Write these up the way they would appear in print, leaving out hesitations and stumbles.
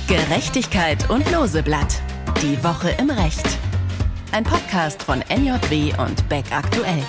Gerechtigkeit und Loseblatt. Die Woche im Recht. Ein Podcast von NJW und Beck Aktuell.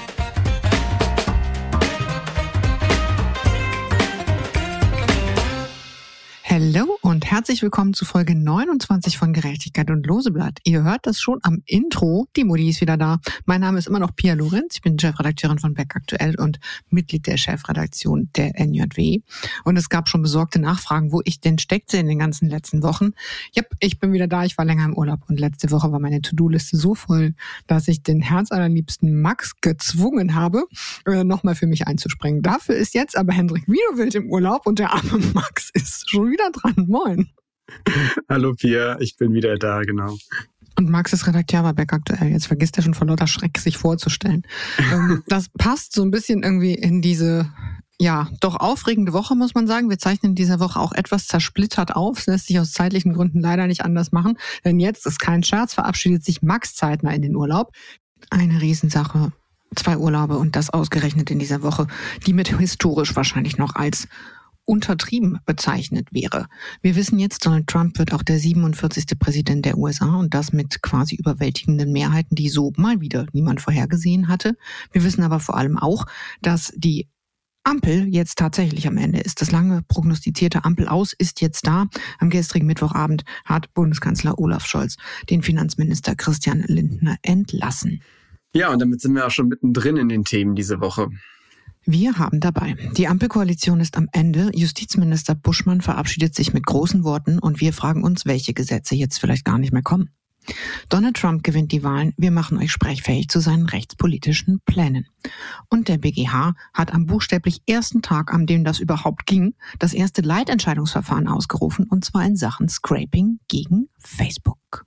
Hallo und herzlich willkommen zu Folge 29 von Gerechtigkeit und Loseblatt. Ihr hört das schon am Intro, die Mutti ist wieder da. Mein Name ist immer noch Pia Lorenz, ich bin Chefredakteurin von Beck Aktuell und Mitglied der Chefredaktion der NJW. Und es gab schon besorgte Nachfragen, wo ich denn steckte in den ganzen letzten Wochen. Ich bin wieder da, ich war länger im Urlaub und letzte Woche war meine To-Do-Liste so voll, dass ich den herzallerliebsten Max gezwungen habe, nochmal für mich einzuspringen. Dafür ist jetzt aber Hendrik Widowild im Urlaub und der arme Max ist schon wieder dran. Moin. Hallo Pia, ich bin wieder da, genau. Und Max ist Redakteur bei Beck Aktuell. Jetzt vergisst er schon vor lauter Schreck, sich vorzustellen. Das passt so ein bisschen irgendwie in diese, doch aufregende Woche, muss man sagen. Wir zeichnen in dieser Woche auch etwas zersplittert auf. Es lässt sich aus zeitlichen Gründen leider nicht anders machen. Denn jetzt ist kein Scherz, verabschiedet sich Max zeitnah in den Urlaub. Eine Riesensache. 2 Urlaube und das ausgerechnet in dieser Woche, die mit historisch wahrscheinlich noch als untertrieben bezeichnet wäre. Wir wissen jetzt, Donald Trump wird auch der 47. Präsident der USA und das mit quasi überwältigenden Mehrheiten, die so mal wieder niemand vorhergesehen hatte. Wir wissen aber vor allem auch, dass die Ampel jetzt tatsächlich am Ende ist. Das lange prognostizierte Ampel-Aus ist jetzt da. Am gestrigen Mittwochabend hat Bundeskanzler Olaf Scholz den Finanzminister Christian Lindner entlassen. Ja, und damit sind wir auch schon mittendrin in den Themen diese Woche. Wir haben dabei: Die Ampelkoalition ist am Ende. Justizminister Buschmann verabschiedet sich mit großen Worten und wir fragen uns, welche Gesetze jetzt vielleicht gar nicht mehr kommen. Donald Trump gewinnt die Wahlen. Wir machen euch sprechfähig zu seinen rechtspolitischen Plänen. Und der BGH hat am buchstäblich ersten Tag, an dem das überhaupt ging, das erste Leitentscheidungsverfahren ausgerufen, und zwar in Sachen Scraping gegen Facebook.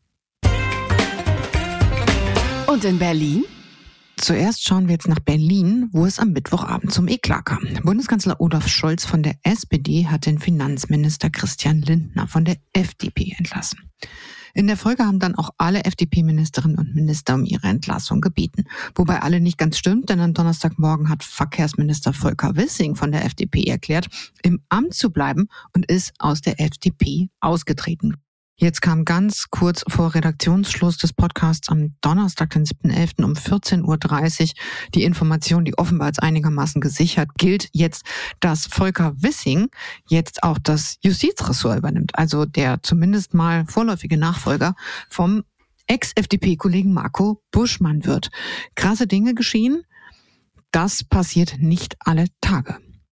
Und in Berlin? Zuerst schauen wir jetzt nach Berlin, wo es am Mittwochabend zum Eklat kam. Bundeskanzler Olaf Scholz von der SPD hat den Finanzminister Christian Lindner von der FDP entlassen. In der Folge haben dann auch alle FDP-Ministerinnen und Minister um ihre Entlassung gebeten. Wobei alle nicht ganz stimmt, denn am Donnerstagmorgen hat Verkehrsminister Volker Wissing von der FDP erklärt, im Amt zu bleiben und ist aus der FDP ausgetreten. Jetzt kam ganz kurz vor Redaktionsschluss des Podcasts am Donnerstag, den 7.11. um 14.30 Uhr die Information, die offenbar als einigermaßen gesichert gilt, jetzt, dass Volker Wissing jetzt auch das Justizressort übernimmt. Also der zumindest mal vorläufige Nachfolger vom Ex-FDP-Kollegen Marco Buschmann wird. Krasse Dinge geschehen. Das passiert nicht alle Tage.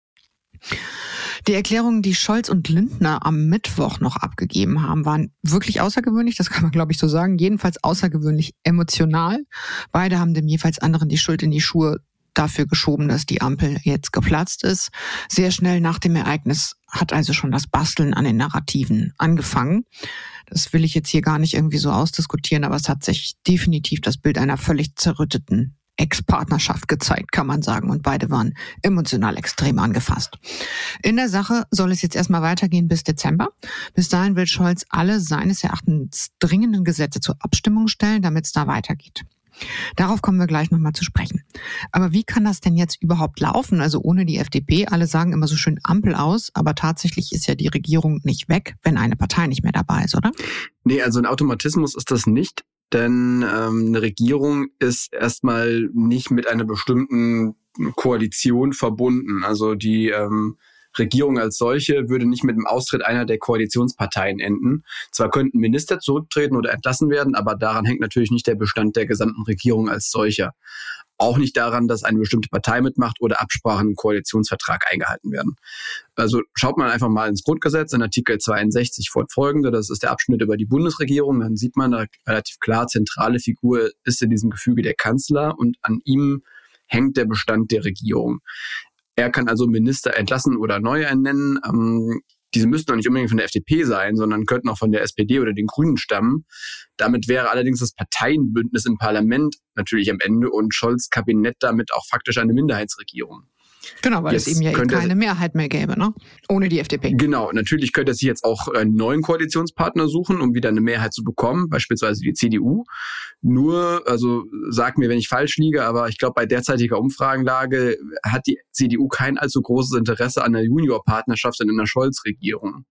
Die Erklärungen, die Scholz und Lindner am Mittwoch noch abgegeben haben, waren wirklich außergewöhnlich, das kann man glaube ich so sagen, jedenfalls außergewöhnlich emotional. Beide haben dem jeweils anderen die Schuld in die Schuhe dafür geschoben, dass die Ampel jetzt geplatzt ist. Sehr schnell nach dem Ereignis hat also schon das Basteln an den Narrativen angefangen. Das will ich jetzt hier gar nicht irgendwie so ausdiskutieren, aber es hat sich definitiv das Bild einer völlig zerrütteten Ex-Partnerschaft gezeigt, kann man sagen. Und beide waren emotional extrem angefasst. In der Sache soll es jetzt erstmal weitergehen bis Dezember. Bis dahin will Scholz alle seines Erachtens dringenden Gesetze zur Abstimmung stellen, damit es da weitergeht. Darauf kommen wir gleich nochmal zu sprechen. Aber wie kann das denn jetzt überhaupt laufen? Also ohne die FDP, alle sagen immer so schön Ampel aus, aber tatsächlich ist ja die Regierung nicht weg, wenn eine Partei nicht mehr dabei ist, oder? Nee, also ein Automatismus ist das nicht. Denn eine Regierung ist erstmal nicht mit einer bestimmten Koalition verbunden. Also die Regierung als solche würde nicht mit dem Austritt einer der Koalitionsparteien enden. Zwar könnten Minister zurücktreten oder entlassen werden, aber daran hängt natürlich nicht der Bestand der gesamten Regierung als solcher. Auch nicht daran, dass eine bestimmte Partei mitmacht oder Absprachen im Koalitionsvertrag eingehalten werden. Also schaut man einfach mal ins Grundgesetz, in Artikel 62 fortfolgende, das ist der Abschnitt über die Bundesregierung, dann sieht man da relativ klar, zentrale Figur ist in diesem Gefüge der Kanzler und an ihm hängt der Bestand der Regierung. Er kann also Minister entlassen oder neu ernennen. Diese müssten auch nicht unbedingt von der FDP sein, sondern könnten auch von der SPD oder den Grünen stammen. Damit wäre allerdings das Parteienbündnis im Parlament natürlich am Ende und Scholz' Kabinett damit auch faktisch eine Minderheitsregierung. Genau, weil es eben ja keine Mehrheit mehr gäbe, ne? Ohne die FDP. Genau, natürlich könnte er sich jetzt auch einen neuen Koalitionspartner suchen, um wieder eine Mehrheit zu bekommen, beispielsweise die CDU. Nur, also sag mir, wenn ich falsch liege, aber ich glaube, bei derzeitiger Umfragenlage hat die CDU kein allzu großes Interesse an einer Juniorpartnerschaft in einer Scholz-Regierung.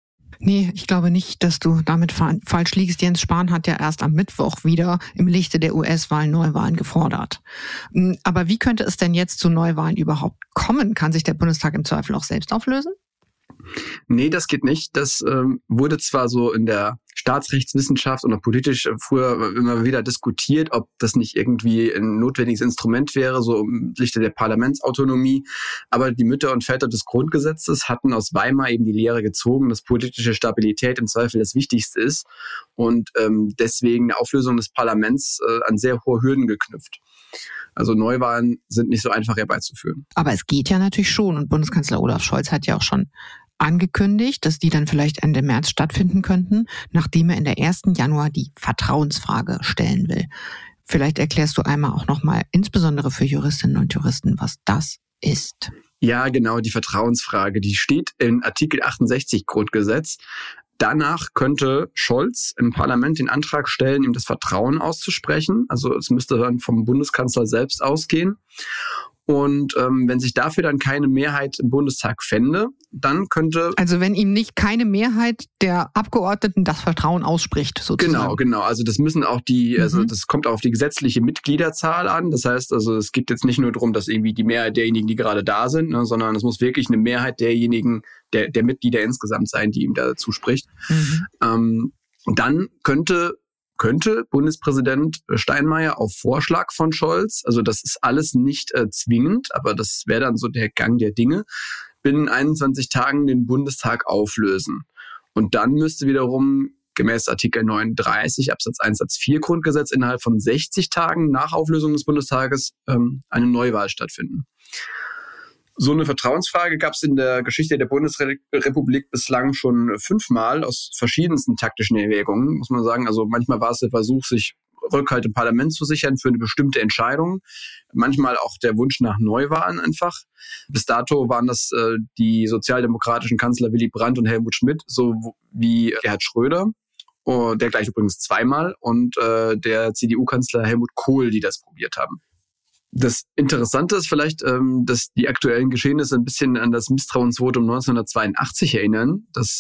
Nee, ich glaube nicht, dass du damit falsch liegst. Jens Spahn hat ja erst am Mittwoch wieder im Lichte der US-Wahlen Neuwahlen gefordert. Aber wie könnte es denn jetzt zu Neuwahlen überhaupt kommen? Kann sich der Bundestag im Zweifel auch selbst auflösen? Nee, das geht nicht. Das wurde zwar so in der Staatsrechtswissenschaft und auch politisch früher immer wieder diskutiert, ob das nicht irgendwie ein notwendiges Instrument wäre, so im Lichte der Parlamentsautonomie. Aber die Mütter und Väter des Grundgesetzes hatten aus Weimar eben die Lehre gezogen, dass politische Stabilität im Zweifel das Wichtigste ist und deswegen eine Auflösung des Parlaments an sehr hohe Hürden geknüpft. Also Neuwahlen sind nicht so einfach herbeizuführen. Aber es geht ja natürlich schon und Bundeskanzler Olaf Scholz hat ja auch schon angekündigt, dass die dann vielleicht Ende März stattfinden könnten, nachdem er in der 1. Januar die Vertrauensfrage stellen will. Vielleicht erklärst du einmal auch nochmal, insbesondere für Juristinnen und Juristen, was das ist. Ja, genau, die Vertrauensfrage, die steht in Artikel 68 Grundgesetz. Danach könnte Scholz im Parlament den Antrag stellen, ihm das Vertrauen auszusprechen. Also es müsste dann vom Bundeskanzler selbst ausgehen. Und wenn sich dafür dann keine Mehrheit im Bundestag fände, dann könnte... Also wenn ihm nicht keine Mehrheit der Abgeordneten das Vertrauen ausspricht, sozusagen. Genau. Also das müssen auch also das kommt auch auf die gesetzliche Mitgliederzahl an. Das heißt, also es geht jetzt nicht nur darum, dass irgendwie die Mehrheit derjenigen, die gerade da sind, ne, sondern es muss wirklich eine Mehrheit derjenigen, der Mitglieder insgesamt sein, die ihm da zuspricht. Dann könnte Bundespräsident Steinmeier auf Vorschlag von Scholz, also das ist alles nicht zwingend, aber das wäre dann so der Gang der Dinge, binnen 21 Tagen den Bundestag auflösen. Und dann müsste wiederum gemäß Artikel 39 Absatz 1 Satz 4 Grundgesetz innerhalb von 60 Tagen nach Auflösung des Bundestages eine Neuwahl stattfinden. So eine Vertrauensfrage gab es in der Geschichte der Bundesrepublik bislang schon 5-mal aus verschiedensten taktischen Erwägungen, muss man sagen. Also manchmal war es der Versuch, sich Rückhalt im Parlament zu sichern für eine bestimmte Entscheidung. Manchmal auch der Wunsch nach Neuwahlen einfach. Bis dato waren das die sozialdemokratischen Kanzler Willy Brandt und Helmut Schmidt, so wie Gerhard Schröder, der gleich übrigens 2-mal, und der CDU-Kanzler Helmut Kohl, die das probiert haben. Das Interessante ist vielleicht, dass die aktuellen Geschehnisse ein bisschen an das Misstrauensvotum 1982 erinnern, das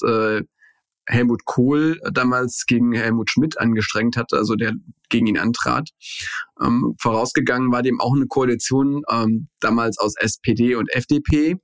Helmut Kohl damals gegen Helmut Schmidt angestrengt hatte, also der gegen ihn antrat. Vorausgegangen war dem auch eine Koalition damals aus SPD und FDP,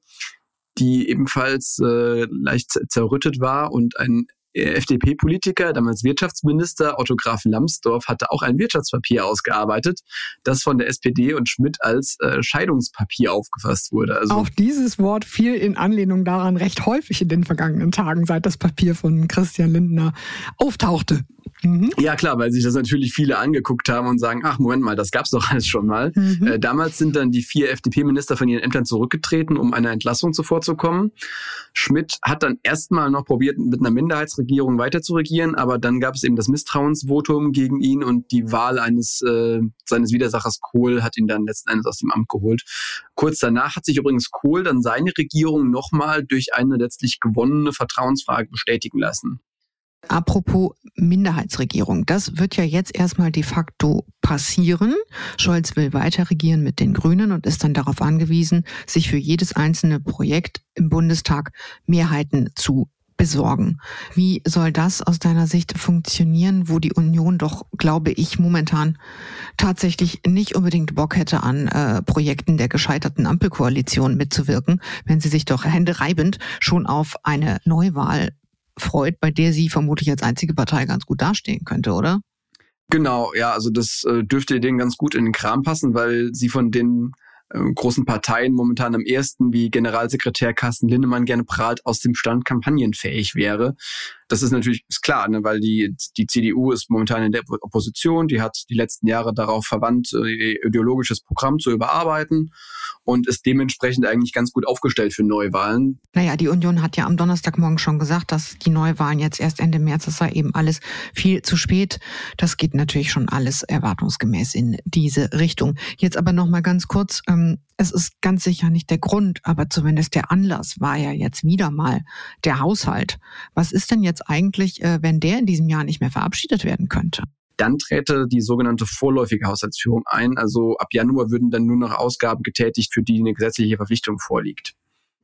die ebenfalls leicht zerrüttet war, und ein FDP-Politiker, damals Wirtschaftsminister Otto Graf Lambsdorff, hatte auch ein Wirtschaftspapier ausgearbeitet, das von der SPD und Schmidt als Scheidungspapier aufgefasst wurde. Also auch dieses Wort fiel in Anlehnung daran recht häufig in den vergangenen Tagen, seit das Papier von Christian Lindner auftauchte. Ja klar, weil sich das natürlich viele angeguckt haben und sagen, ach Moment mal, das gab's doch alles schon mal. Damals sind dann die 4 FDP-Minister von ihren Ämtern zurückgetreten, um einer Entlassung zuvorzukommen. Schmidt hat dann erstmal noch probiert, mit einer Minderheitsregierung weiter zu regieren, aber dann gab es eben das Misstrauensvotum gegen ihn und die Wahl seines Widersachers Kohl hat ihn dann letzten Endes aus dem Amt geholt. Kurz danach hat sich übrigens Kohl dann seine Regierung nochmal durch eine letztlich gewonnene Vertrauensfrage bestätigen lassen. Apropos Minderheitsregierung, das wird ja jetzt erstmal de facto passieren. Scholz will weiter regieren mit den Grünen und ist dann darauf angewiesen, sich für jedes einzelne Projekt im Bundestag Mehrheiten zu besorgen. Wie soll das aus deiner Sicht funktionieren, wo die Union doch, glaube ich, momentan tatsächlich nicht unbedingt Bock hätte, an Projekten der gescheiterten Ampelkoalition mitzuwirken, wenn sie sich doch händereibend schon auf eine Neuwahl freut, bei der sie vermutlich als einzige Partei ganz gut dastehen könnte, oder? Genau, ja, also das dürfte denen ganz gut in den Kram passen, weil sie von den großen Parteien momentan am ehesten wie Generalsekretär Carsten Linnemann gerne prahlt, aus dem Stand kampagnenfähig wäre. Das ist natürlich klar, ne, weil die CDU ist momentan in der Opposition, die hat die letzten Jahre darauf verwandt, ihr ideologisches Programm zu überarbeiten und ist dementsprechend eigentlich ganz gut aufgestellt für Neuwahlen. Naja, die Union hat ja am Donnerstagmorgen schon gesagt, dass die Neuwahlen jetzt erst Ende März, das sei eben alles viel zu spät. Das geht natürlich schon alles erwartungsgemäß in diese Richtung. Jetzt aber noch mal ganz kurz, es ist ganz sicher nicht der Grund, aber zumindest der Anlass war ja jetzt wieder mal der Haushalt. Was ist denn jetzt eigentlich, wenn der in diesem Jahr nicht mehr verabschiedet werden könnte? Dann träte die sogenannte vorläufige Haushaltsführung ein. Also ab Januar würden dann nur noch Ausgaben getätigt, für die eine gesetzliche Verpflichtung vorliegt.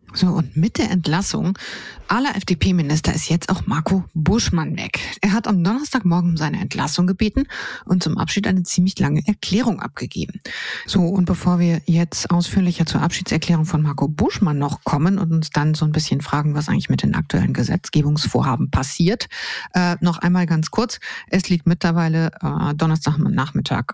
So, und mit der Entlassung aller FDP-Minister ist jetzt auch Marco Buschmann weg. Er hat am Donnerstagmorgen um seine Entlassung gebeten und zum Abschied eine ziemlich lange Erklärung abgegeben. So, und bevor wir jetzt ausführlicher zur Abschiedserklärung von Marco Buschmann noch kommen und uns dann so ein bisschen fragen, was eigentlich mit den aktuellen Gesetzgebungsvorhaben passiert, noch einmal ganz kurz. Es liegt mittlerweile Donnerstagnachmittag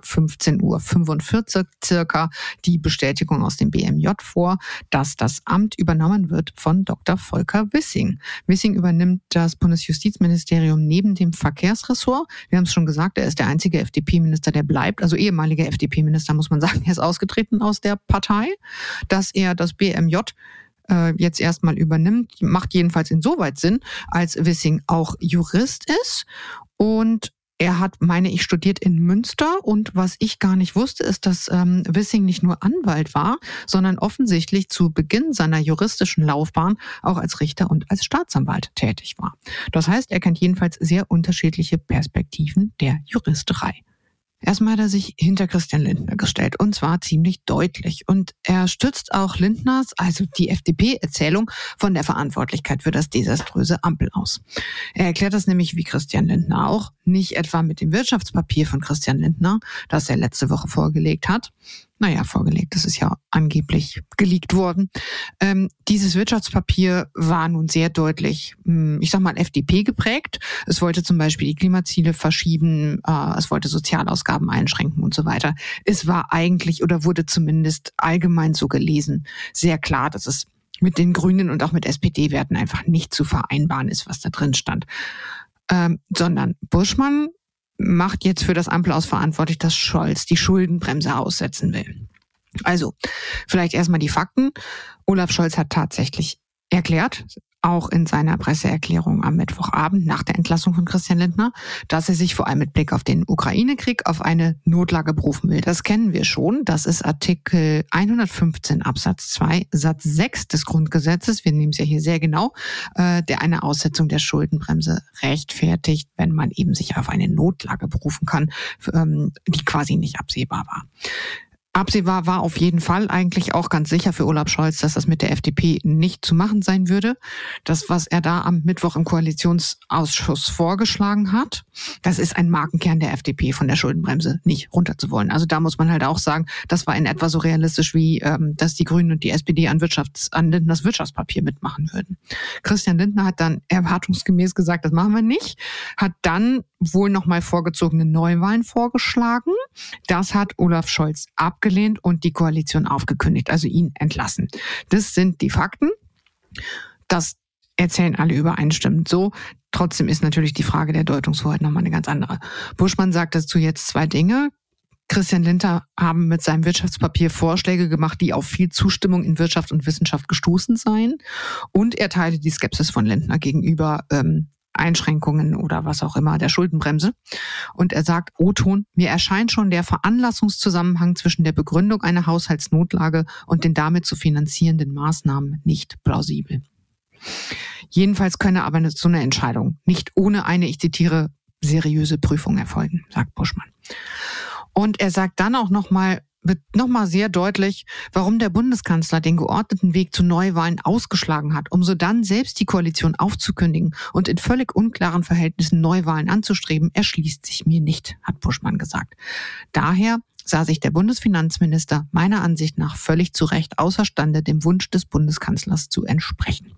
15:45 Uhr circa die Bestätigung aus dem BMJ vor, dass das Amt übernommen wird von Dr. Volker Wissing. Wissing übernimmt das Bundesjustizministerium neben dem Verkehrsressort. Wir haben es schon gesagt, er ist der einzige FDP-Minister, der bleibt. Also ehemaliger FDP-Minister, muss man sagen. Er ist ausgetreten aus der Partei. Dass er das BMJ jetzt erstmal übernimmt, macht jedenfalls insoweit Sinn, als Wissing auch Jurist ist. Und er hat, meine ich, studiert in Münster. Und was ich gar nicht wusste, ist, dass Wissing nicht nur Anwalt war, sondern offensichtlich zu Beginn seiner juristischen Laufbahn auch als Richter und als Staatsanwalt tätig war. Das heißt, er kennt jedenfalls sehr unterschiedliche Perspektiven der Juristerei. Erstmal hat er sich hinter Christian Lindner gestellt, und zwar ziemlich deutlich. Und er stützt auch Lindners, also die FDP-Erzählung von der Verantwortlichkeit für das desaströse Ampel aus. Er erklärt das nämlich wie Christian Lindner auch, nicht etwa mit dem Wirtschaftspapier von Christian Lindner, das er letzte Woche vorgelegt hat. Vorgelegt, das ist ja angeblich geleakt worden. Dieses Wirtschaftspapier war nun sehr deutlich, ich sag mal, FDP geprägt. Es wollte zum Beispiel die Klimaziele verschieben, es wollte Sozialausgaben einschränken und so weiter. Es war eigentlich oder wurde zumindest allgemein so gelesen, sehr klar, dass es mit den Grünen und auch mit SPD-Werten einfach nicht zu vereinbaren ist, was da drin stand. Sondern Buschmann macht jetzt für das Ampel aus verantwortlich, dass Scholz die Schuldenbremse aussetzen will. Also, vielleicht erstmal die Fakten. Olaf Scholz hat tatsächlich erklärt, auch in seiner Presseerklärung am Mittwochabend nach der Entlassung von Christian Lindner, dass er sich vor allem mit Blick auf den Ukraine-Krieg auf eine Notlage berufen will. Das kennen wir schon. Das ist Artikel 115 Absatz 2 Satz 6 des Grundgesetzes. Wir nehmen es ja hier sehr genau, der eine Aussetzung der Schuldenbremse rechtfertigt, wenn man eben sich auf eine Notlage berufen kann, die quasi nicht absehbar war. Absehbar war auf jeden Fall eigentlich auch ganz sicher für Olaf Scholz, dass das mit der FDP nicht zu machen sein würde. Das, was er da am Mittwoch im Koalitionsausschuss vorgeschlagen hat, das ist ein Markenkern der FDP, von der Schuldenbremse nicht runter zu wollen. Also da muss man halt auch sagen, das war in etwa so realistisch wie, dass die Grünen und die SPD an Lindners Wirtschaftspapier mitmachen würden. Christian Lindner hat dann erwartungsgemäß gesagt, das machen wir nicht, hat dann wohl nochmal vorgezogene Neuwahlen vorgeschlagen. Das hat Olaf Scholz abgelehnt und die Koalition aufgekündigt, also ihn entlassen. Das sind die Fakten. Das erzählen alle übereinstimmend so. Trotzdem ist natürlich die Frage der Deutungshoheit nochmal eine ganz andere. Buschmann sagt dazu jetzt zwei Dinge. Christian Lindner haben mit seinem Wirtschaftspapier Vorschläge gemacht, die auf viel Zustimmung in Wirtschaft und Wissenschaft gestoßen seien. Und er teile die Skepsis von Lindner gegenüber Einschränkungen oder was auch immer der Schuldenbremse. Und er sagt, O-Ton, mir erscheint schon der Veranlassungszusammenhang zwischen der Begründung einer Haushaltsnotlage und den damit zu finanzierenden Maßnahmen nicht plausibel. Jedenfalls könne aber so eine Entscheidung nicht ohne eine, ich zitiere, seriöse Prüfung erfolgen, sagt Buschmann. Und er sagt dann auch wird nochmal sehr deutlich, warum der Bundeskanzler den geordneten Weg zu Neuwahlen ausgeschlagen hat, um so dann selbst die Koalition aufzukündigen und in völlig unklaren Verhältnissen Neuwahlen anzustreben, erschließt sich mir nicht, hat Buschmann gesagt. Daher sah sich der Bundesfinanzminister meiner Ansicht nach völlig zu Recht außerstande, dem Wunsch des Bundeskanzlers zu entsprechen.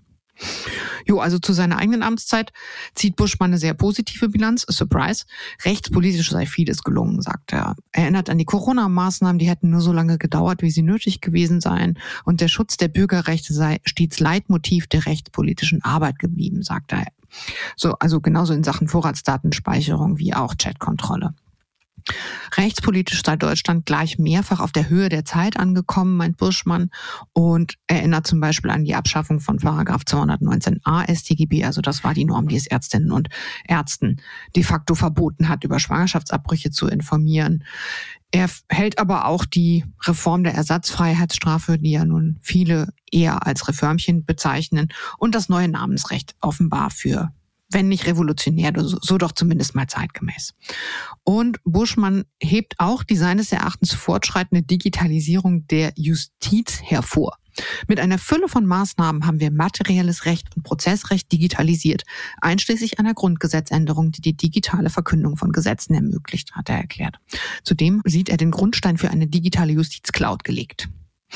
Also zu seiner eigenen Amtszeit zieht Buschmann eine sehr positive Bilanz. Surprise. Rechtspolitisch sei vieles gelungen, sagt er. Erinnert an die Corona-Maßnahmen, die hätten nur so lange gedauert, wie sie nötig gewesen seien. Und der Schutz der Bürgerrechte sei stets Leitmotiv der rechtspolitischen Arbeit geblieben, sagt er. Also genauso in Sachen Vorratsdatenspeicherung wie auch Chatkontrolle. Rechtspolitisch sei Deutschland gleich mehrfach auf der Höhe der Zeit angekommen, meint Buschmann, und erinnert zum Beispiel an die Abschaffung von Paragraph 219a StGB, also das war die Norm, die es Ärztinnen und Ärzten de facto verboten hat, über Schwangerschaftsabbrüche zu informieren. Er hält aber auch die Reform der Ersatzfreiheitsstrafe, die ja nun viele eher als Reformchen bezeichnen, und das neue Namensrecht offenbar für, wenn nicht revolutionär, so doch zumindest mal zeitgemäß. Und Buschmann hebt auch die seines Erachtens fortschreitende Digitalisierung der Justiz hervor. Mit einer Fülle von Maßnahmen haben wir materielles Recht und Prozessrecht digitalisiert, einschließlich einer Grundgesetzänderung, die die digitale Verkündung von Gesetzen ermöglicht, hat er erklärt. Zudem sieht er den Grundstein für eine digitale Justizcloud gelegt.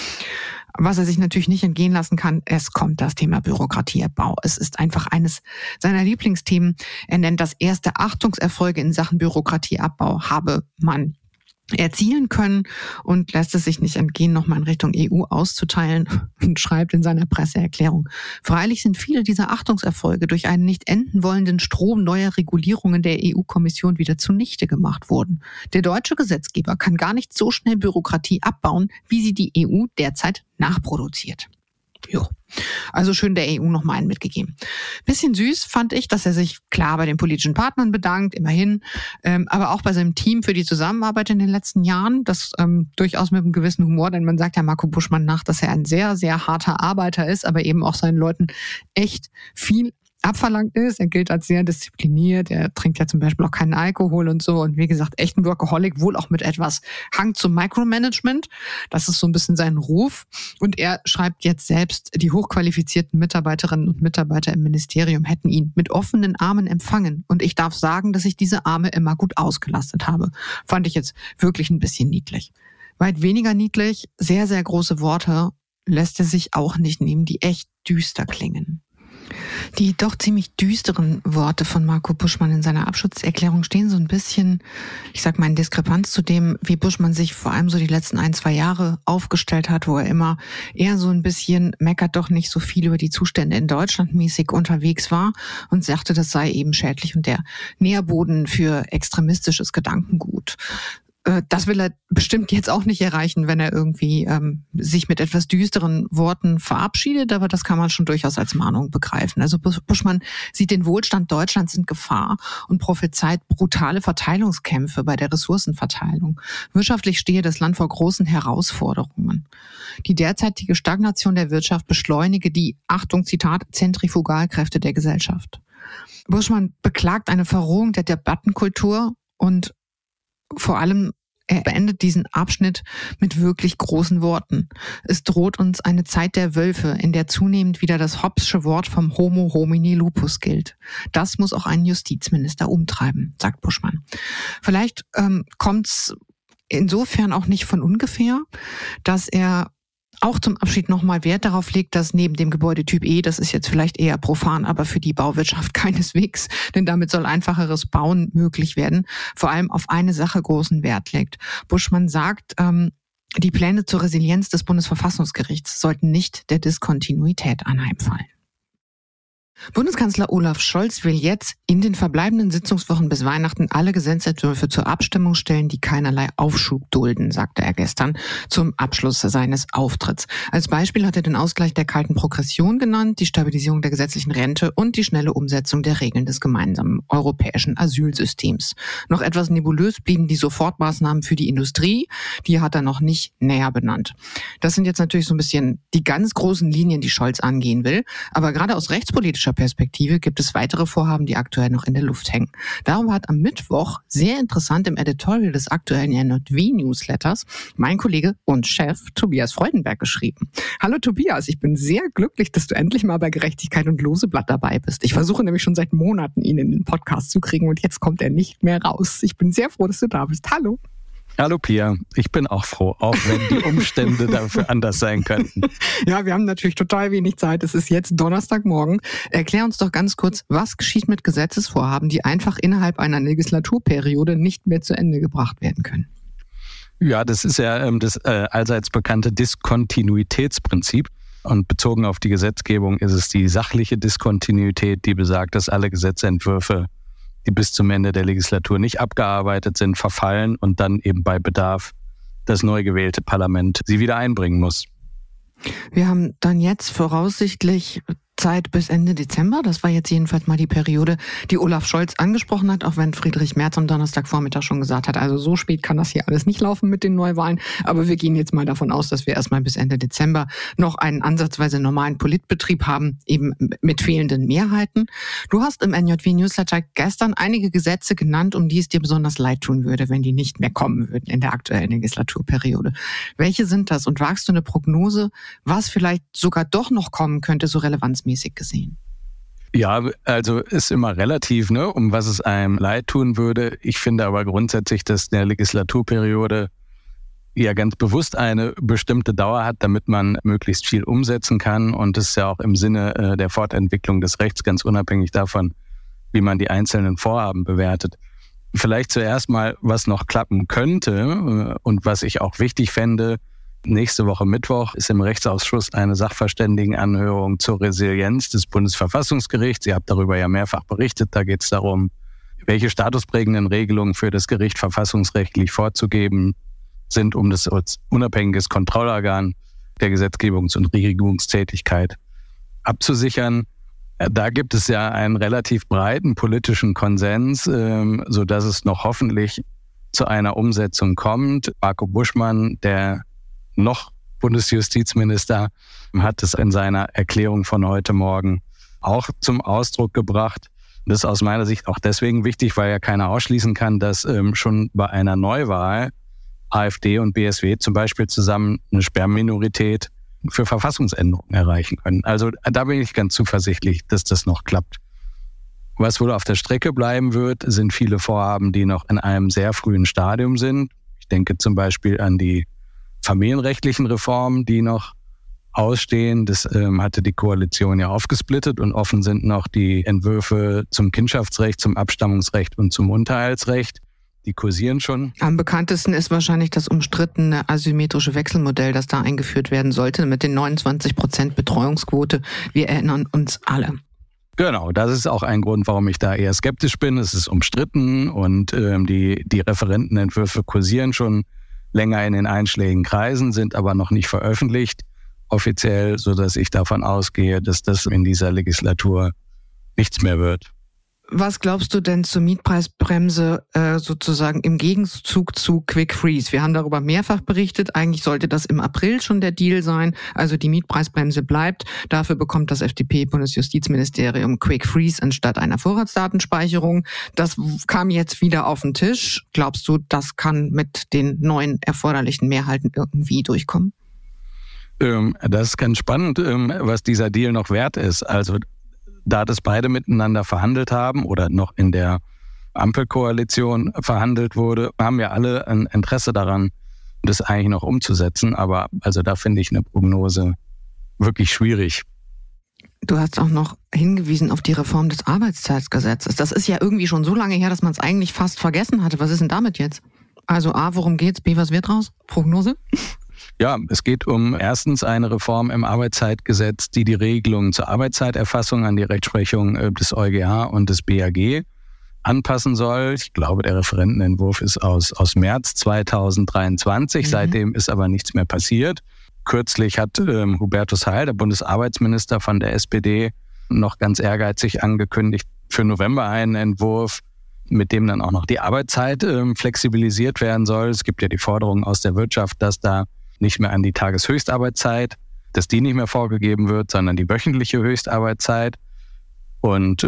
Was er sich natürlich nicht entgehen lassen kann, es kommt das Thema Bürokratieabbau. Es ist einfach eines seiner Lieblingsthemen. Er nennt das erste Achtungserfolge in Sachen Bürokratieabbau habe man erzielen können und lässt es sich nicht entgehen, nochmal in Richtung EU auszuteilen und schreibt in seiner Presseerklärung: Freilich sind viele dieser Achtungserfolge durch einen nicht enden wollenden Strom neuer Regulierungen der EU-Kommission wieder zunichte gemacht worden. Der deutsche Gesetzgeber kann gar nicht so schnell Bürokratie abbauen, wie sie die EU derzeit nachproduziert. Jo. Also schön der EU nochmal einen mitgegeben. Bisschen süß fand ich, dass er sich klar bei den politischen Partnern bedankt, immerhin, aber auch bei seinem Team für die Zusammenarbeit in den letzten Jahren. Das durchaus mit einem gewissen Humor, denn man sagt ja Marco Buschmann nach, dass er ein sehr, sehr harter Arbeiter ist, aber eben auch seinen Leuten echt viel abverlangt ist. Er gilt als sehr diszipliniert. Er trinkt ja zum Beispiel auch keinen Alkohol und so. Und wie gesagt, echt ein Workaholic, wohl auch mit etwas Hang zum Micromanagement. Das ist so ein bisschen sein Ruf. Und er schreibt jetzt selbst, die hochqualifizierten Mitarbeiterinnen und Mitarbeiter im Ministerium hätten ihn mit offenen Armen empfangen. Und ich darf sagen, dass ich diese Arme immer gut ausgelastet habe. Fand ich jetzt wirklich ein bisschen niedlich. Weit weniger niedlich, sehr, sehr große Worte lässt er sich auch nicht nehmen, die echt düster klingen. Die doch ziemlich düsteren Worte von Marco Buschmann in seiner Abschutzerklärung stehen so ein bisschen, ich sag mal, in Diskrepanz zu dem, wie Buschmann sich vor allem so die letzten 1-2 Jahre aufgestellt hat, wo er immer eher so ein bisschen meckert doch nicht so viel über die Zustände in Deutschland mäßig unterwegs war und sagte, das sei eben schädlich und der Nährboden für extremistisches Gedankengut. Das will er bestimmt jetzt auch nicht erreichen, wenn er irgendwie sich mit etwas düsteren Worten verabschiedet, aber das kann man schon durchaus als Mahnung begreifen. Also Buschmann sieht den Wohlstand Deutschlands in Gefahr und prophezeit brutale Verteilungskämpfe bei der Ressourcenverteilung. Wirtschaftlich stehe das Land vor großen Herausforderungen. Die derzeitige Stagnation der Wirtschaft beschleunige die, Achtung, Zitat, Zentrifugalkräfte der Gesellschaft. Buschmann beklagt eine Verrohung der Debattenkultur und vor allem, er beendet diesen Abschnitt mit wirklich großen Worten. Es droht uns eine Zeit der Wölfe, in der zunehmend wieder das Hobbesche Wort vom Homo homini lupus gilt. Das muss auch einen Justizminister umtreiben, sagt Buschmann. Vielleicht kommt's insofern auch nicht von ungefähr, dass er auch zum Abschied nochmal Wert darauf legt, dass neben dem Gebäudetyp E, das ist jetzt vielleicht eher profan, aber für die Bauwirtschaft keineswegs, denn damit soll einfacheres Bauen möglich werden, vor allem auf eine Sache großen Wert legt. Buschmann sagt, die Pläne zur Resilienz des Bundesverfassungsgerichts sollten nicht der Diskontinuität anheimfallen. Bundeskanzler Olaf Scholz will jetzt in den verbleibenden Sitzungswochen bis Weihnachten alle Gesetzentwürfe zur Abstimmung stellen, die keinerlei Aufschub dulden, sagte er gestern zum Abschluss seines Auftritts. Als Beispiel hat er den Ausgleich der kalten Progression genannt, die Stabilisierung der gesetzlichen Rente und die schnelle Umsetzung der Regeln des gemeinsamen europäischen Asylsystems. Noch etwas nebulös blieben die Sofortmaßnahmen für die Industrie, die hat er noch nicht näher benannt. Das sind jetzt natürlich so ein bisschen die ganz großen Linien, die Scholz angehen will, aber gerade aus rechtspolitischer Perspektive gibt es weitere Vorhaben, die aktuell noch in der Luft hängen. Darum hat am Mittwoch sehr interessant im Editorial des aktuellen NJW-Newsletters mein Kollege und Chef Tobias Freudenberg geschrieben. Hallo Tobias, ich bin sehr glücklich, dass du endlich mal bei Gerechtigkeit und Loseblatt dabei bist. Ich versuche nämlich schon seit Monaten, ihn in den Podcast zu kriegen und jetzt kommt er nicht mehr raus. Ich bin sehr froh, dass du da bist. Hallo. Hallo Pia, ich bin auch froh, auch wenn die Umstände dafür anders sein könnten. Ja, wir haben natürlich total wenig Zeit. Es ist jetzt Donnerstagmorgen. Erklär uns doch ganz kurz, was geschieht mit Gesetzesvorhaben, die einfach innerhalb einer Legislaturperiode nicht mehr zu Ende gebracht werden können? Ja, das ist ja das allseits bekannte Diskontinuitätsprinzip. Und bezogen auf die Gesetzgebung ist es die sachliche Diskontinuität, die besagt, dass alle Gesetzentwürfe, die bis zum Ende der Legislatur nicht abgearbeitet sind, verfallen und dann eben bei Bedarf das neu gewählte Parlament sie wieder einbringen muss. Wir haben dann jetzt voraussichtlich Zeit bis Ende Dezember. Das war jetzt jedenfalls mal die Periode, die Olaf Scholz angesprochen hat, auch wenn Friedrich Merz am Donnerstagvormittag schon gesagt hat, also so spät kann das hier alles nicht laufen mit den Neuwahlen. Aber wir gehen jetzt mal davon aus, dass wir erstmal bis Ende Dezember noch einen ansatzweise normalen Politbetrieb haben, eben mit fehlenden Mehrheiten. Du hast im NJW-Newsletter gestern einige Gesetze genannt, um die es dir besonders leid tun würde, wenn die nicht mehr kommen würden in der aktuellen Legislaturperiode. Welche sind das? Und wagst du eine Prognose, was vielleicht sogar doch noch kommen könnte, so relevanzmäßig gesehen? Ja, also ist immer relativ, ne, um was es einem leid tun würde. Ich finde aber grundsätzlich, dass eine Legislaturperiode ja ganz bewusst eine bestimmte Dauer hat, damit man möglichst viel umsetzen kann. Und das ist ja auch im Sinne der Fortentwicklung des Rechts, ganz unabhängig davon, wie man die einzelnen Vorhaben bewertet. Vielleicht zuerst mal, was noch klappen könnte und was ich auch wichtig fände. Nächste Woche Mittwoch ist im Rechtsausschuss eine Sachverständigenanhörung zur Resilienz des Bundesverfassungsgerichts. Ihr habt darüber ja mehrfach berichtet. Da geht es darum, welche statusprägenden Regelungen für das Gericht verfassungsrechtlich vorzugeben sind, um das als unabhängiges Kontrollorgan der Gesetzgebungs- und Regierungstätigkeit abzusichern. Da gibt es ja einen relativ breiten politischen Konsens, sodass es noch hoffentlich zu einer Umsetzung kommt. Marco Buschmann, der noch Bundesjustizminister, hat es in seiner Erklärung von heute Morgen auch zum Ausdruck gebracht. Das ist aus meiner Sicht auch deswegen wichtig, weil ja keiner ausschließen kann, dass schon bei einer Neuwahl AfD und BSW zum Beispiel zusammen eine Sperrminorität für Verfassungsänderungen erreichen können. Also da bin ich ganz zuversichtlich, dass das noch klappt. Was wohl auf der Strecke bleiben wird, sind viele Vorhaben, die noch in einem sehr frühen Stadium sind. Ich denke zum Beispiel an die familienrechtlichen Reformen, die noch ausstehen. Das hatte die Koalition ja aufgesplittet und offen sind noch die Entwürfe zum Kindschaftsrecht, zum Abstammungsrecht und zum Unterhaltsrecht. Die kursieren schon. Am bekanntesten ist wahrscheinlich das umstrittene asymmetrische Wechselmodell, das da eingeführt werden sollte mit den 29% Betreuungsquote. Wir erinnern uns alle. Genau, das ist auch ein Grund, warum ich da eher skeptisch bin. Es ist umstritten und die Referentenentwürfe kursieren schon länger in den einschlägigen Kreisen, sind aber noch nicht veröffentlicht offiziell, sodass ich davon ausgehe, dass das in dieser Legislatur nichts mehr wird. Was glaubst du denn zur Mietpreisbremse sozusagen im Gegenzug zu Quick Freeze? Wir haben darüber mehrfach berichtet. Eigentlich sollte das im April schon der Deal sein. Also die Mietpreisbremse bleibt. Dafür bekommt das FDP-Bundesjustizministerium Quick Freeze anstatt einer Vorratsdatenspeicherung. Das kam jetzt wieder auf den Tisch. Glaubst du, das kann mit den neuen erforderlichen Mehrheiten irgendwie durchkommen? Das ist ganz spannend, was dieser Deal noch wert ist. Also da das beide miteinander verhandelt haben oder noch in der Ampelkoalition verhandelt wurde, haben ja alle ein Interesse daran, das eigentlich noch umzusetzen. Aber also da finde ich eine Prognose wirklich schwierig. Du hast auch noch hingewiesen auf die Reform des Arbeitszeitgesetzes. Das ist ja irgendwie schon so lange her, dass man es eigentlich fast vergessen hatte. Was ist denn damit jetzt? Also A, worum geht's? B, was wird raus? Prognose? Ja, es geht um erstens eine Reform im Arbeitszeitgesetz, die Regelungen zur Arbeitszeiterfassung an die Rechtsprechung des EuGH und des BAG anpassen soll. Ich glaube, der Referentenentwurf ist aus März 2023. Seitdem ist aber nichts mehr passiert. Kürzlich hat Hubertus Heil, der Bundesarbeitsminister von der SPD, noch ganz ehrgeizig angekündigt, für November einen Entwurf, mit dem dann auch noch die Arbeitszeit flexibilisiert werden soll. Es gibt ja die Forderung aus der Wirtschaft, dass da nicht mehr an die Tageshöchstarbeitszeit, dass die nicht mehr vorgegeben wird, sondern die wöchentliche Höchstarbeitszeit. Und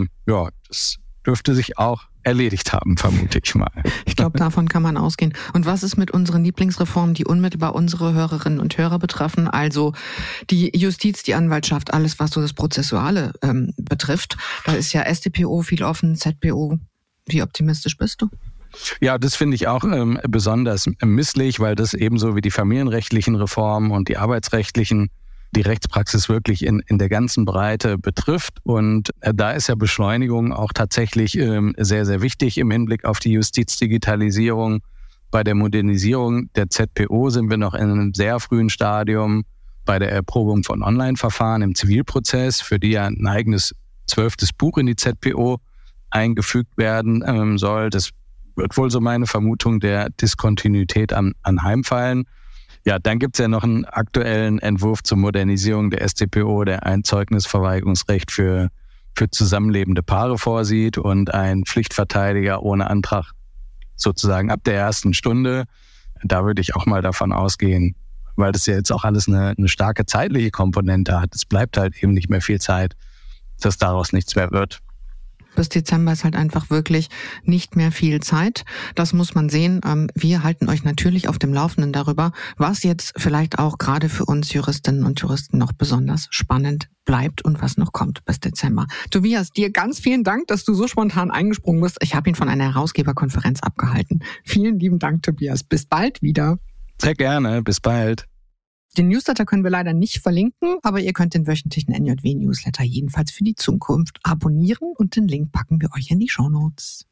das dürfte sich auch erledigt haben, vermute ich mal. Ich glaube, davon kann man ausgehen. Und was ist mit unseren Lieblingsreformen, die unmittelbar unsere Hörerinnen und Hörer betreffen? Also die Justiz, die Anwaltschaft, alles, was so das Prozessuale betrifft. Da ist ja StPO viel offen, ZPO. Wie optimistisch bist du? Ja, das finde ich auch besonders misslich, weil das ebenso wie die familienrechtlichen Reformen und die arbeitsrechtlichen die Rechtspraxis wirklich in der ganzen Breite betrifft. Und da ist ja Beschleunigung auch tatsächlich sehr, sehr wichtig im Hinblick auf die Justizdigitalisierung. Bei der Modernisierung der ZPO sind wir noch in einem sehr frühen Stadium bei der Erprobung von Online-Verfahren im Zivilprozess, für die ja ein eigenes 12. Buch in die ZPO eingefügt werden soll. Das wird wohl so meine Vermutung der Diskontinuität anheimfallen. Ja, dann gibt's ja noch einen aktuellen Entwurf zur Modernisierung der StPO, der ein Zeugnisverweigerungsrecht für zusammenlebende Paare vorsieht und ein Pflichtverteidiger ohne Antrag sozusagen ab der ersten Stunde. Da würde ich auch mal davon ausgehen, weil das ja jetzt auch alles eine starke zeitliche Komponente hat. Es bleibt halt eben nicht mehr viel Zeit, dass daraus nichts mehr wird. Bis Dezember ist halt einfach wirklich nicht mehr viel Zeit. Das muss man sehen. Wir halten euch natürlich auf dem Laufenden darüber, was jetzt vielleicht auch gerade für uns Juristinnen und Juristen noch besonders spannend bleibt und was noch kommt bis Dezember. Tobias, dir ganz vielen Dank, dass du so spontan eingesprungen bist. Ich habe ihn von einer Herausgeberkonferenz abgehalten. Vielen lieben Dank, Tobias. Bis bald wieder. Sehr gerne. Bis bald. Den Newsletter können wir leider nicht verlinken, aber ihr könnt den wöchentlichen NJW-Newsletter jedenfalls für die Zukunft abonnieren und den Link packen wir euch in die Shownotes.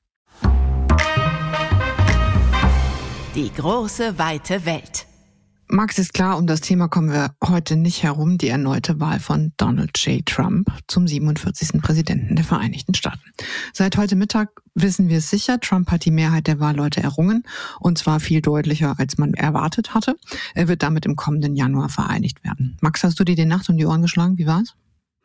Die große, weite Welt. Max, ist klar, um das Thema kommen wir heute nicht herum, die erneute Wahl von Donald J. Trump zum 47. Präsidenten der Vereinigten Staaten. Seit heute Mittag wissen wir es sicher, Trump hat die Mehrheit der Wahlleute errungen und zwar viel deutlicher, als man erwartet hatte. Er wird damit im kommenden Januar vereidigt werden. Max, hast du dir die Nacht um die Ohren geschlagen? Wie war's?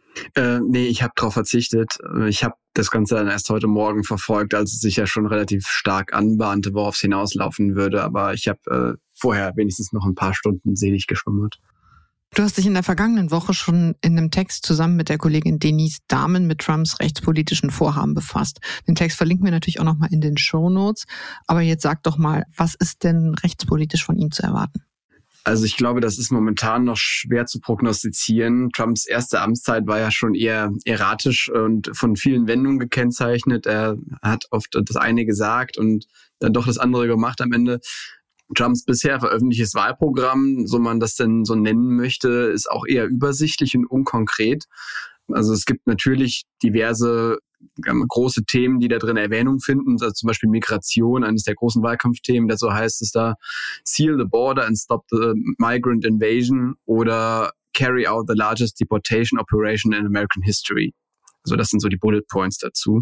Nee, ich habe darauf verzichtet. Ich habe das Ganze dann erst heute Morgen verfolgt, als es sich ja schon relativ stark anbahnte, worauf es hinauslaufen würde. Aber ich habe vorher wenigstens noch ein paar Stunden selig geschlummert. Du hast dich in der vergangenen Woche schon in einem Text zusammen mit der Kollegin Denise Dahmen mit Trumps rechtspolitischen Vorhaben befasst. Den Text verlinken wir natürlich auch nochmal in den Shownotes. Aber jetzt sag doch mal, was ist denn rechtspolitisch von ihm zu erwarten? Also ich glaube, das ist momentan noch schwer zu prognostizieren. Trumps erste Amtszeit war ja schon eher erratisch und von vielen Wendungen gekennzeichnet. Er hat oft das eine gesagt und dann doch das andere gemacht am Ende. Trumps bisher veröffentlichtes Wahlprogramm, so man das denn so nennen möchte, ist auch eher übersichtlich und unkonkret. Also es gibt natürlich diverse große Themen, die da drin Erwähnung finden, also zum Beispiel Migration, eines der großen Wahlkampfthemen, so heißt es da, Seal the border and stop the migrant invasion oder carry out the largest deportation operation in American history. Also das sind so die Bullet Points dazu.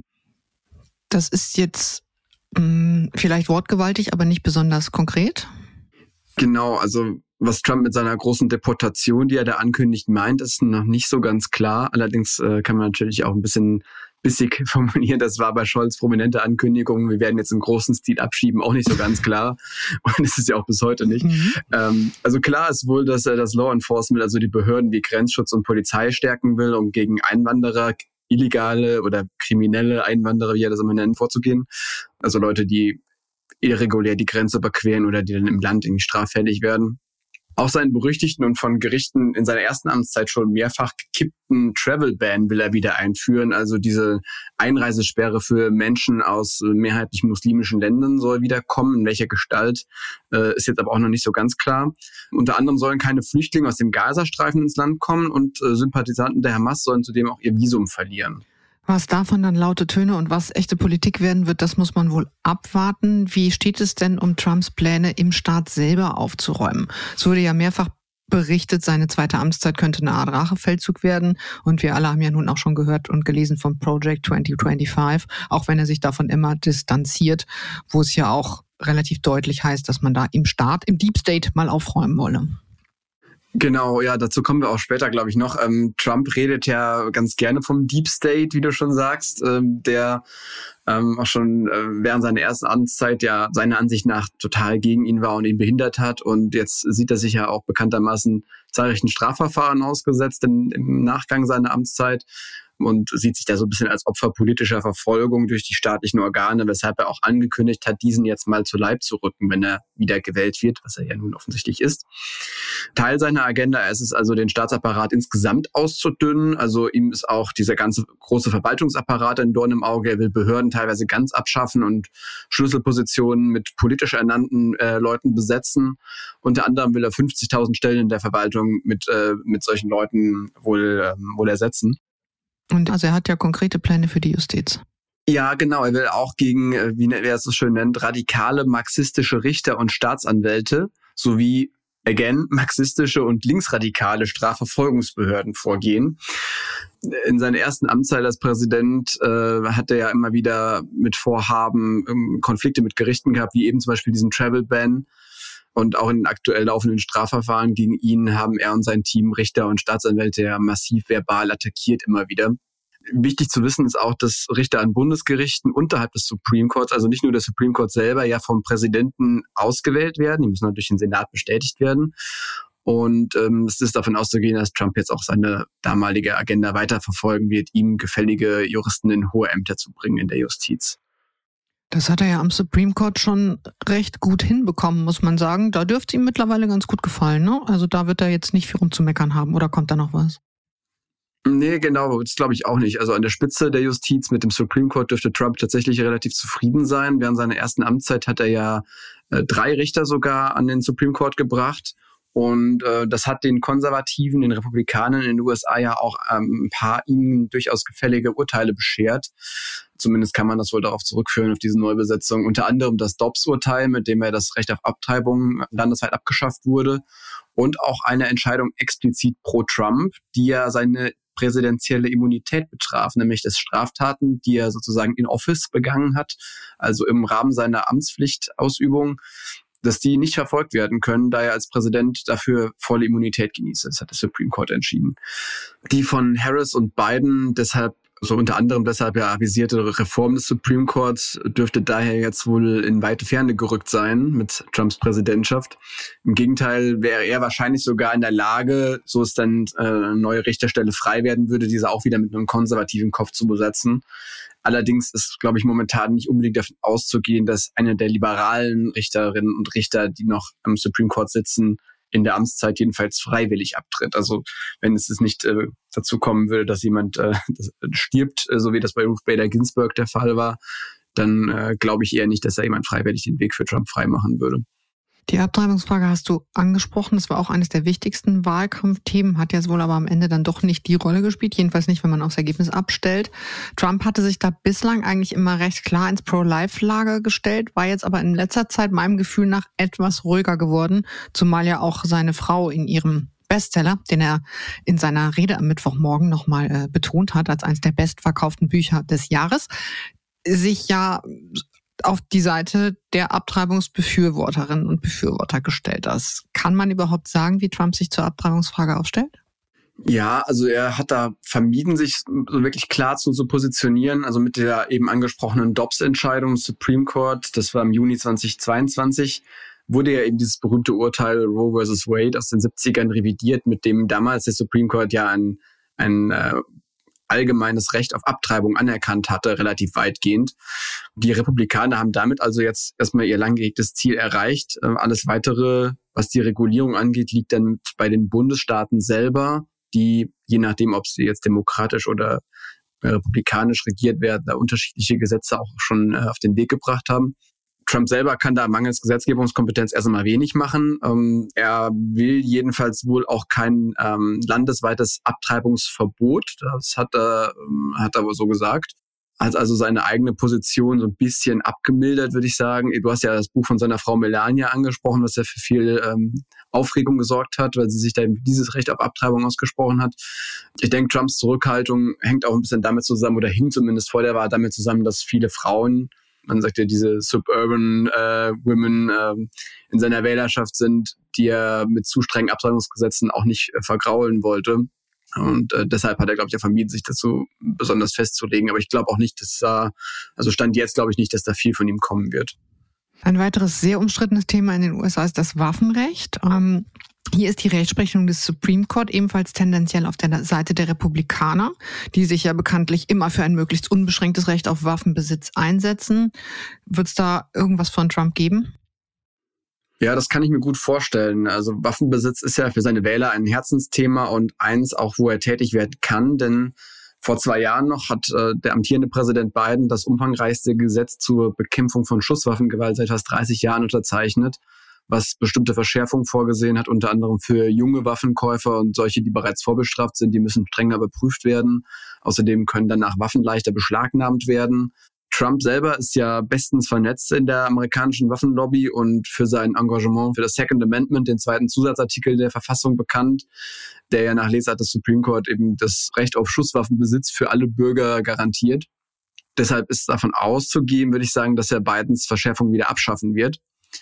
Das ist jetzt vielleicht wortgewaltig, aber nicht besonders konkret? Genau, also was Trump mit seiner großen Deportation, die er da ankündigt, meint, ist noch nicht so ganz klar. Allerdings kann man natürlich auch ein bisschen bissig formulieren. Das war bei Scholz prominente Ankündigung. Wir werden jetzt im großen Stil abschieben, auch nicht so ganz klar. Und das ist ja auch bis heute nicht. Also klar ist wohl, dass er das Law Enforcement, also die Behörden wie Grenzschutz und Polizei stärken will, um gegen Einwanderer, illegale oder kriminelle Einwanderer, wie er das immer nennt, vorzugehen. Also Leute, die irregulär die Grenze überqueren oder die dann im Land irgendwie straffällig werden. Auch seinen berüchtigten und von Gerichten in seiner ersten Amtszeit schon mehrfach gekippten Travel-Ban will er wieder einführen. Also diese Einreisesperre für Menschen aus mehrheitlich muslimischen Ländern soll wieder kommen. In welcher Gestalt ist jetzt aber auch noch nicht so ganz klar. Unter anderem sollen keine Flüchtlinge aus dem Gazastreifen ins Land kommen und Sympathisanten der Hamas sollen zudem auch ihr Visum verlieren. Was davon dann laute Töne und was echte Politik werden wird, das muss man wohl abwarten. Wie steht es denn um Trumps Pläne, im Staat selber aufzuräumen? Es wurde ja mehrfach berichtet, seine zweite Amtszeit könnte eine Art Rachefeldzug werden. Und wir alle haben ja nun auch schon gehört und gelesen vom Project 2025, auch wenn er sich davon immer distanziert, wo es ja auch relativ deutlich heißt, dass man da im Staat, im Deep State mal aufräumen wolle. Genau, ja, dazu kommen wir auch später, glaube ich, noch. Trump redet ja ganz gerne vom Deep State, wie du schon sagst, der auch schon während seiner ersten Amtszeit ja seiner Ansicht nach total gegen ihn war und ihn behindert hat. Und jetzt sieht er sich ja auch bekanntermaßen zahlreichen Strafverfahren ausgesetzt im Nachgang seiner Amtszeit und sieht sich da so ein bisschen als Opfer politischer Verfolgung durch die staatlichen Organe, weshalb er auch angekündigt hat, diesen jetzt mal zu Leib zu rücken, wenn er wieder gewählt wird, was er ja nun offensichtlich ist. Teil seiner Agenda ist es also, den Staatsapparat insgesamt auszudünnen. Also ihm ist auch dieser ganze große Verwaltungsapparat ein Dorn im Auge. Er will Behörden teilweise ganz abschaffen und Schlüsselpositionen mit politisch ernannten Leuten besetzen. Unter anderem will er 50.000 Stellen in der Verwaltung mit solchen Leuten wohl ersetzen. Und also er hat ja konkrete Pläne für die Justiz. Ja, genau. Er will auch gegen, wie er es so schön nennt, radikale marxistische Richter und Staatsanwälte sowie, again, marxistische und linksradikale Strafverfolgungsbehörden vorgehen. In seiner ersten Amtszeit als Präsident hat er ja immer wieder mit Vorhaben Konflikte mit Gerichten gehabt, wie eben zum Beispiel diesen Travel-Ban. Und auch in den aktuell laufenden Strafverfahren gegen ihn haben er und sein Team Richter und Staatsanwälte ja massiv verbal attackiert immer wieder. Wichtig zu wissen ist auch, dass Richter an Bundesgerichten unterhalb des Supreme Courts, also nicht nur der Supreme Court selber, ja vom Präsidenten ausgewählt werden. Die müssen durch den Senat bestätigt werden. Und es ist davon auszugehen, dass Trump jetzt auch seine damalige Agenda weiterverfolgen wird, ihm gefällige Juristen in hohe Ämter zu bringen in der Justiz. Das hat er ja am Supreme Court schon recht gut hinbekommen, muss man sagen. Da dürfte ihm mittlerweile ganz gut gefallen, ne? Also da wird er jetzt nicht viel rumzumeckern haben, oder kommt da noch was? Nee, genau, das glaube ich auch nicht. Also an der Spitze der Justiz mit dem Supreme Court dürfte Trump tatsächlich relativ zufrieden sein. Während seiner ersten Amtszeit hat er ja 3 Richter sogar an den Supreme Court gebracht. Und das hat den Konservativen, den Republikanern in den USA ja auch ein paar ihnen durchaus gefällige Urteile beschert. Zumindest kann man das wohl darauf zurückführen, auf diese Neubesetzung. Unter anderem das Dobbs-Urteil, mit dem das Recht auf Abtreibung landesweit abgeschafft wurde. Und auch eine Entscheidung explizit pro Trump, die ja seine präsidentielle Immunität betraf, nämlich dass Straftaten, die er sozusagen in Office begangen hat, also im Rahmen seiner Amtspflichtausübung, dass die nicht verfolgt werden können, da er als Präsident dafür volle Immunität genießt. Das hat der Supreme Court entschieden. Die von Harris und Biden deshalb, also unter anderem deshalb ja avisierte Reform des Supreme Courts dürfte daher jetzt wohl in weite Ferne gerückt sein mit Trumps Präsidentschaft. Im Gegenteil wäre er wahrscheinlich sogar in der Lage, so es dann eine neue Richterstelle frei werden würde, diese auch wieder mit einem konservativen Kopf zu besetzen. Allerdings ist, glaube ich, momentan nicht unbedingt davon auszugehen, dass eine der liberalen Richterinnen und Richter, die noch am Supreme Court sitzen, in der Amtszeit jedenfalls freiwillig abtritt. Also wenn es nicht dazu kommen würde, dass jemand stirbt, so wie das bei Ruth Bader Ginsburg der Fall war, dann glaube ich eher nicht, dass da jemand freiwillig den Weg für Trump freimachen würde. Die Abtreibungsfrage hast du angesprochen. Das war auch eines der wichtigsten Wahlkampfthemen, hat jetzt wohl aber am Ende dann doch nicht die Rolle gespielt, jedenfalls nicht, wenn man aufs Ergebnis abstellt. Trump hatte sich da bislang eigentlich immer recht klar ins Pro-Life-Lager gestellt, war jetzt aber in letzter Zeit meinem Gefühl nach etwas ruhiger geworden, zumal ja auch seine Frau in ihrem Bestseller, den er in seiner Rede am Mittwochmorgen nochmal betont hat, als eines der bestverkauften Bücher des Jahres, sich ja auf die Seite der Abtreibungsbefürworterinnen und Befürworter gestellt hat. Kann man überhaupt sagen, wie Trump sich zur Abtreibungsfrage aufstellt? Ja, also er hat da vermieden, sich so wirklich klar zu positionieren. Also mit der eben angesprochenen Dobbs-Entscheidung des Supreme Court, das war im Juni 2022, wurde ja eben dieses berühmte Urteil Roe vs. Wade aus den 70ern revidiert, mit dem damals der Supreme Court ja ein allgemeines Recht auf Abtreibung anerkannt hatte, relativ weitgehend. Die Republikaner haben damit also jetzt erstmal ihr lang gehegtes Ziel erreicht. Alles Weitere, was die Regulierung angeht, liegt dann bei den Bundesstaaten selber, die, je nachdem, ob sie jetzt demokratisch oder republikanisch regiert werden, da unterschiedliche Gesetze auch schon auf den Weg gebracht haben. Trump selber kann da mangels Gesetzgebungskompetenz erst einmal wenig machen. Er will jedenfalls wohl auch kein landesweites Abtreibungsverbot. Das hat er wohl so gesagt. Hat also seine eigene Position so ein bisschen abgemildert, würde ich sagen. Du hast ja das Buch von seiner Frau Melania angesprochen, was ja für viel Aufregung gesorgt hat, weil sie sich da eben dieses Recht auf Abtreibung ausgesprochen hat. Ich denke, Trumps Zurückhaltung hängt auch ein bisschen damit zusammen, oder hing zumindest vor der Wahl damit zusammen, dass viele Frauen, man sagt ja, diese Suburban Women in seiner Wählerschaft sind, die er mit zu strengen Abtreibungsgesetzen auch nicht vergraulen wollte. Und deshalb hat er, glaube ich, vermieden, sich dazu besonders festzulegen. Aber ich glaube auch nicht, dass Stand jetzt glaube ich nicht, dass da viel von ihm kommen wird. Ein weiteres sehr umstrittenes Thema in den USA ist das Waffenrecht. Hier ist die Rechtsprechung des Supreme Court ebenfalls tendenziell auf der Seite der Republikaner, die sich ja bekanntlich immer für ein möglichst unbeschränktes Recht auf Waffenbesitz einsetzen. Wird es da irgendwas von Trump geben? Ja, das kann ich mir gut vorstellen. Also Waffenbesitz ist ja für seine Wähler ein Herzensthema und eins auch, wo er tätig werden kann. Denn vor 2 Jahren noch hat der amtierende Präsident Biden das umfangreichste Gesetz zur Bekämpfung von Schusswaffengewalt seit fast 30 Jahren unterzeichnet, was bestimmte Verschärfungen vorgesehen hat, unter anderem für junge Waffenkäufer und solche, die bereits vorbestraft sind, die müssen strenger überprüft werden. Außerdem können danach Waffen leichter beschlagnahmt werden. Trump selber ist ja bestens vernetzt in der amerikanischen Waffenlobby und für sein Engagement für das Second Amendment, den 2. Zusatzartikel der Verfassung, bekannt, der ja nach Lesart des Supreme Court eben das Recht auf Schusswaffenbesitz für alle Bürger garantiert. Deshalb ist davon auszugehen, würde ich sagen, dass er Bidens Verschärfung wieder abschaffen wird.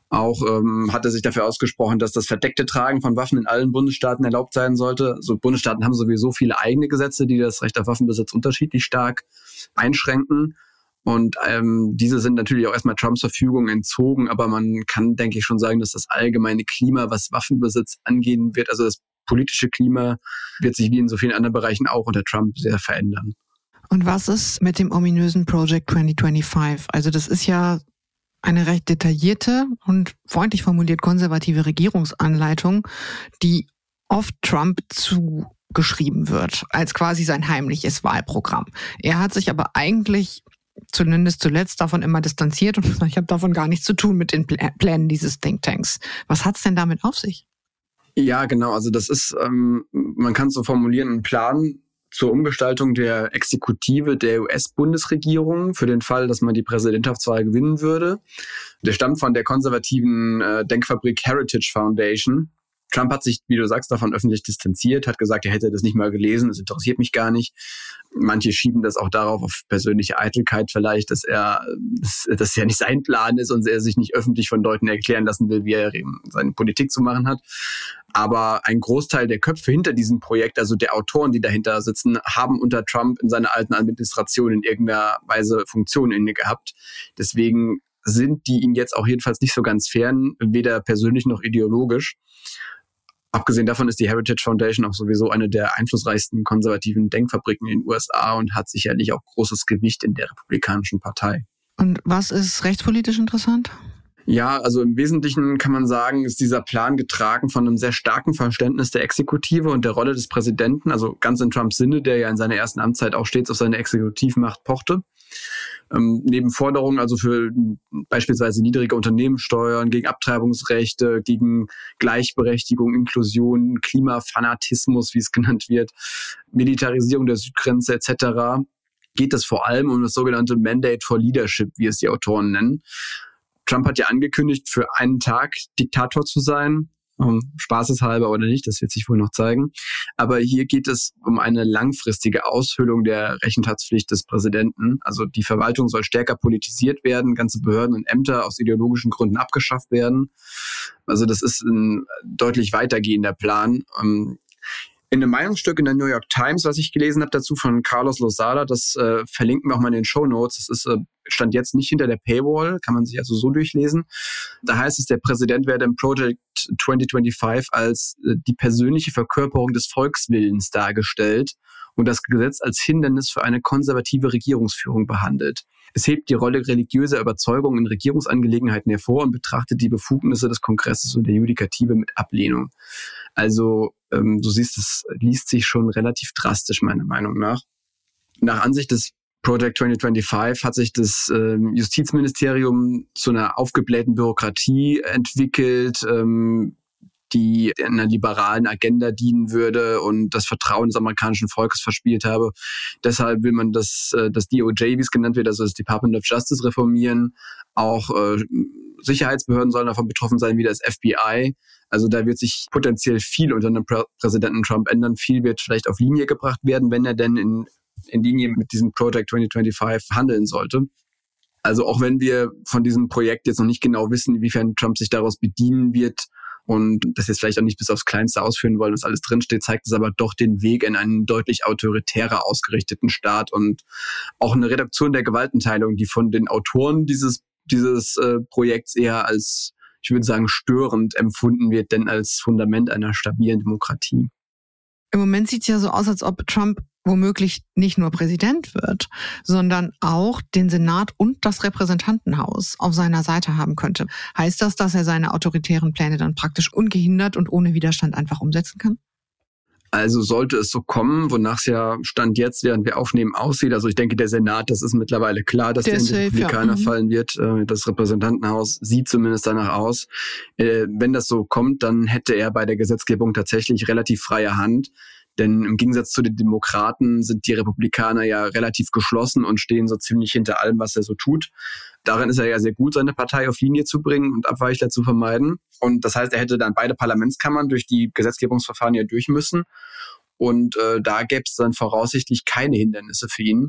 Auch hat er sich dafür ausgesprochen, dass das verdeckte Tragen von Waffen in allen Bundesstaaten erlaubt sein sollte. Also Bundesstaaten haben sowieso viele eigene Gesetze, die das Recht auf Waffenbesitz unterschiedlich stark einschränken. Und diese sind natürlich auch erstmal Trumps Verfügung entzogen. Aber man kann, denke ich, schon sagen, dass das allgemeine Klima, was Waffenbesitz angehen wird, also das politische Klima, wird sich wie in so vielen anderen Bereichen auch unter Trump sehr verändern. Und was ist mit dem ominösen Project 2025? Also das ist ja eine recht detaillierte und freundlich formuliert konservative Regierungsanleitung, die oft Trump zugeschrieben wird, als quasi sein heimliches Wahlprogramm. Er hat sich aber eigentlich zumindest zuletzt davon immer distanziert und gesagt, ich habe davon gar nichts zu tun mit den Plänen dieses Thinktanks. Was hat's denn damit auf sich? Ja, genau. Also das ist, man kann es so formulieren, ein Plan zur Umgestaltung der Exekutive der US-Bundesregierung für den Fall, dass man die Präsidentschaftswahl gewinnen würde. Der stammt von der konservativen Denkfabrik Heritage Foundation. Trump hat sich, wie du sagst, davon öffentlich distanziert, hat gesagt, er hätte das nicht mal gelesen, das interessiert mich gar nicht. Manche schieben das auch darauf, auf persönliche Eitelkeit vielleicht, dass ja nicht sein Plan ist und er sich nicht öffentlich von Leuten erklären lassen will, wie er seine Politik zu machen hat. Aber ein Großteil der Köpfe hinter diesem Projekt, also der Autoren, die dahinter sitzen, haben unter Trump in seiner alten Administration in irgendeiner Weise Funktionen inne gehabt. Deswegen sind die ihm jetzt auch jedenfalls nicht so ganz fern, weder persönlich noch ideologisch. Abgesehen davon ist die Heritage Foundation auch sowieso eine der einflussreichsten konservativen Denkfabriken in den USA und hat sicherlich auch großes Gewicht in der Republikanischen Partei. Und was ist rechtspolitisch interessant? Ja, also im Wesentlichen kann man sagen, ist dieser Plan getragen von einem sehr starken Verständnis der Exekutive und der Rolle des Präsidenten, also ganz in Trumps Sinne, der ja in seiner ersten Amtszeit auch stets auf seine Exekutivmacht pochte. Neben Forderungen also für beispielsweise niedrige Unternehmenssteuern, gegen Abtreibungsrechte, gegen Gleichberechtigung, Inklusion, Klimafanatismus, wie es genannt wird, Militarisierung der Südgrenze etc., geht es vor allem um das sogenannte Mandate for Leadership, wie es die Autoren nennen. Trump hat ja angekündigt, für einen Tag Diktator zu sein. Spaßeshalber oder nicht, das wird sich wohl noch zeigen. Aber hier geht es um eine langfristige Aushöhlung der Rechenschaftspflicht des Präsidenten. Also die Verwaltung soll stärker politisiert werden, ganze Behörden und Ämter aus ideologischen Gründen abgeschafft werden. Also das ist ein deutlich weitergehender Plan. In einem Meinungsstück in der New York Times, was ich gelesen habe dazu von Carlos Lozada, das verlinken wir auch mal in den Shownotes. Das ist stand jetzt nicht hinter der Paywall, kann man sich also so durchlesen. Da heißt es, der Präsident werde im Project 2025 als die persönliche Verkörperung des Volkswillens dargestellt und das Gesetz als Hindernis für eine konservative Regierungsführung behandelt. Es hebt die Rolle religiöser Überzeugungen in Regierungsangelegenheiten hervor und betrachtet die Befugnisse des Kongresses und der Judikative mit Ablehnung. Also du siehst, es liest sich schon relativ drastisch, meiner Meinung nach. Nach Ansicht des Project 2025 hat sich das Justizministerium zu einer aufgeblähten Bürokratie entwickelt, die einer liberalen Agenda dienen würde und das Vertrauen des amerikanischen Volkes verspielt habe. Deshalb will man das DOJ, wie es genannt wird, also das Department of Justice, reformieren. Auch Sicherheitsbehörden sollen davon betroffen sein, wie das FBI. Also da wird sich potenziell viel unter einem Präsidenten Trump ändern. Viel wird vielleicht auf Linie gebracht werden, wenn er denn in Linie mit diesem Project 2025 handeln sollte. Also auch wenn wir von diesem Projekt jetzt noch nicht genau wissen, inwiefern Trump sich daraus bedienen wird und das jetzt vielleicht auch nicht bis aufs Kleinste ausführen wollen, was alles drinsteht, zeigt es aber doch den Weg in einen deutlich autoritärer ausgerichteten Staat und auch eine Reduktion der Gewaltenteilung, die von den Autoren dieses Projekts eher als, ich würde sagen, störend empfunden wird, denn als Fundament einer stabilen Demokratie. Im Moment sieht es ja so aus, als ob Trump womöglich nicht nur Präsident wird, sondern auch den Senat und das Repräsentantenhaus auf seiner Seite haben könnte. Heißt das, dass er seine autoritären Pläne dann praktisch ungehindert und ohne Widerstand einfach umsetzen kann? Also sollte es so kommen, wonach es ja Stand jetzt, während wir aufnehmen, aussieht. Also ich denke, der Senat, das ist mittlerweile klar, dass der in die Republikaner fallen wird. Das Repräsentantenhaus sieht zumindest danach aus. Wenn das so kommt, dann hätte er bei der Gesetzgebung tatsächlich relativ freie Hand. Denn im Gegensatz zu den Demokraten sind die Republikaner ja relativ geschlossen und stehen so ziemlich hinter allem, was er so tut. Darin ist er ja sehr gut, seine Partei auf Linie zu bringen und Abweichler zu vermeiden. Und das heißt, er hätte dann beide Parlamentskammern durch die Gesetzgebungsverfahren ja durch müssen. Und da gäbe es dann voraussichtlich keine Hindernisse für ihn.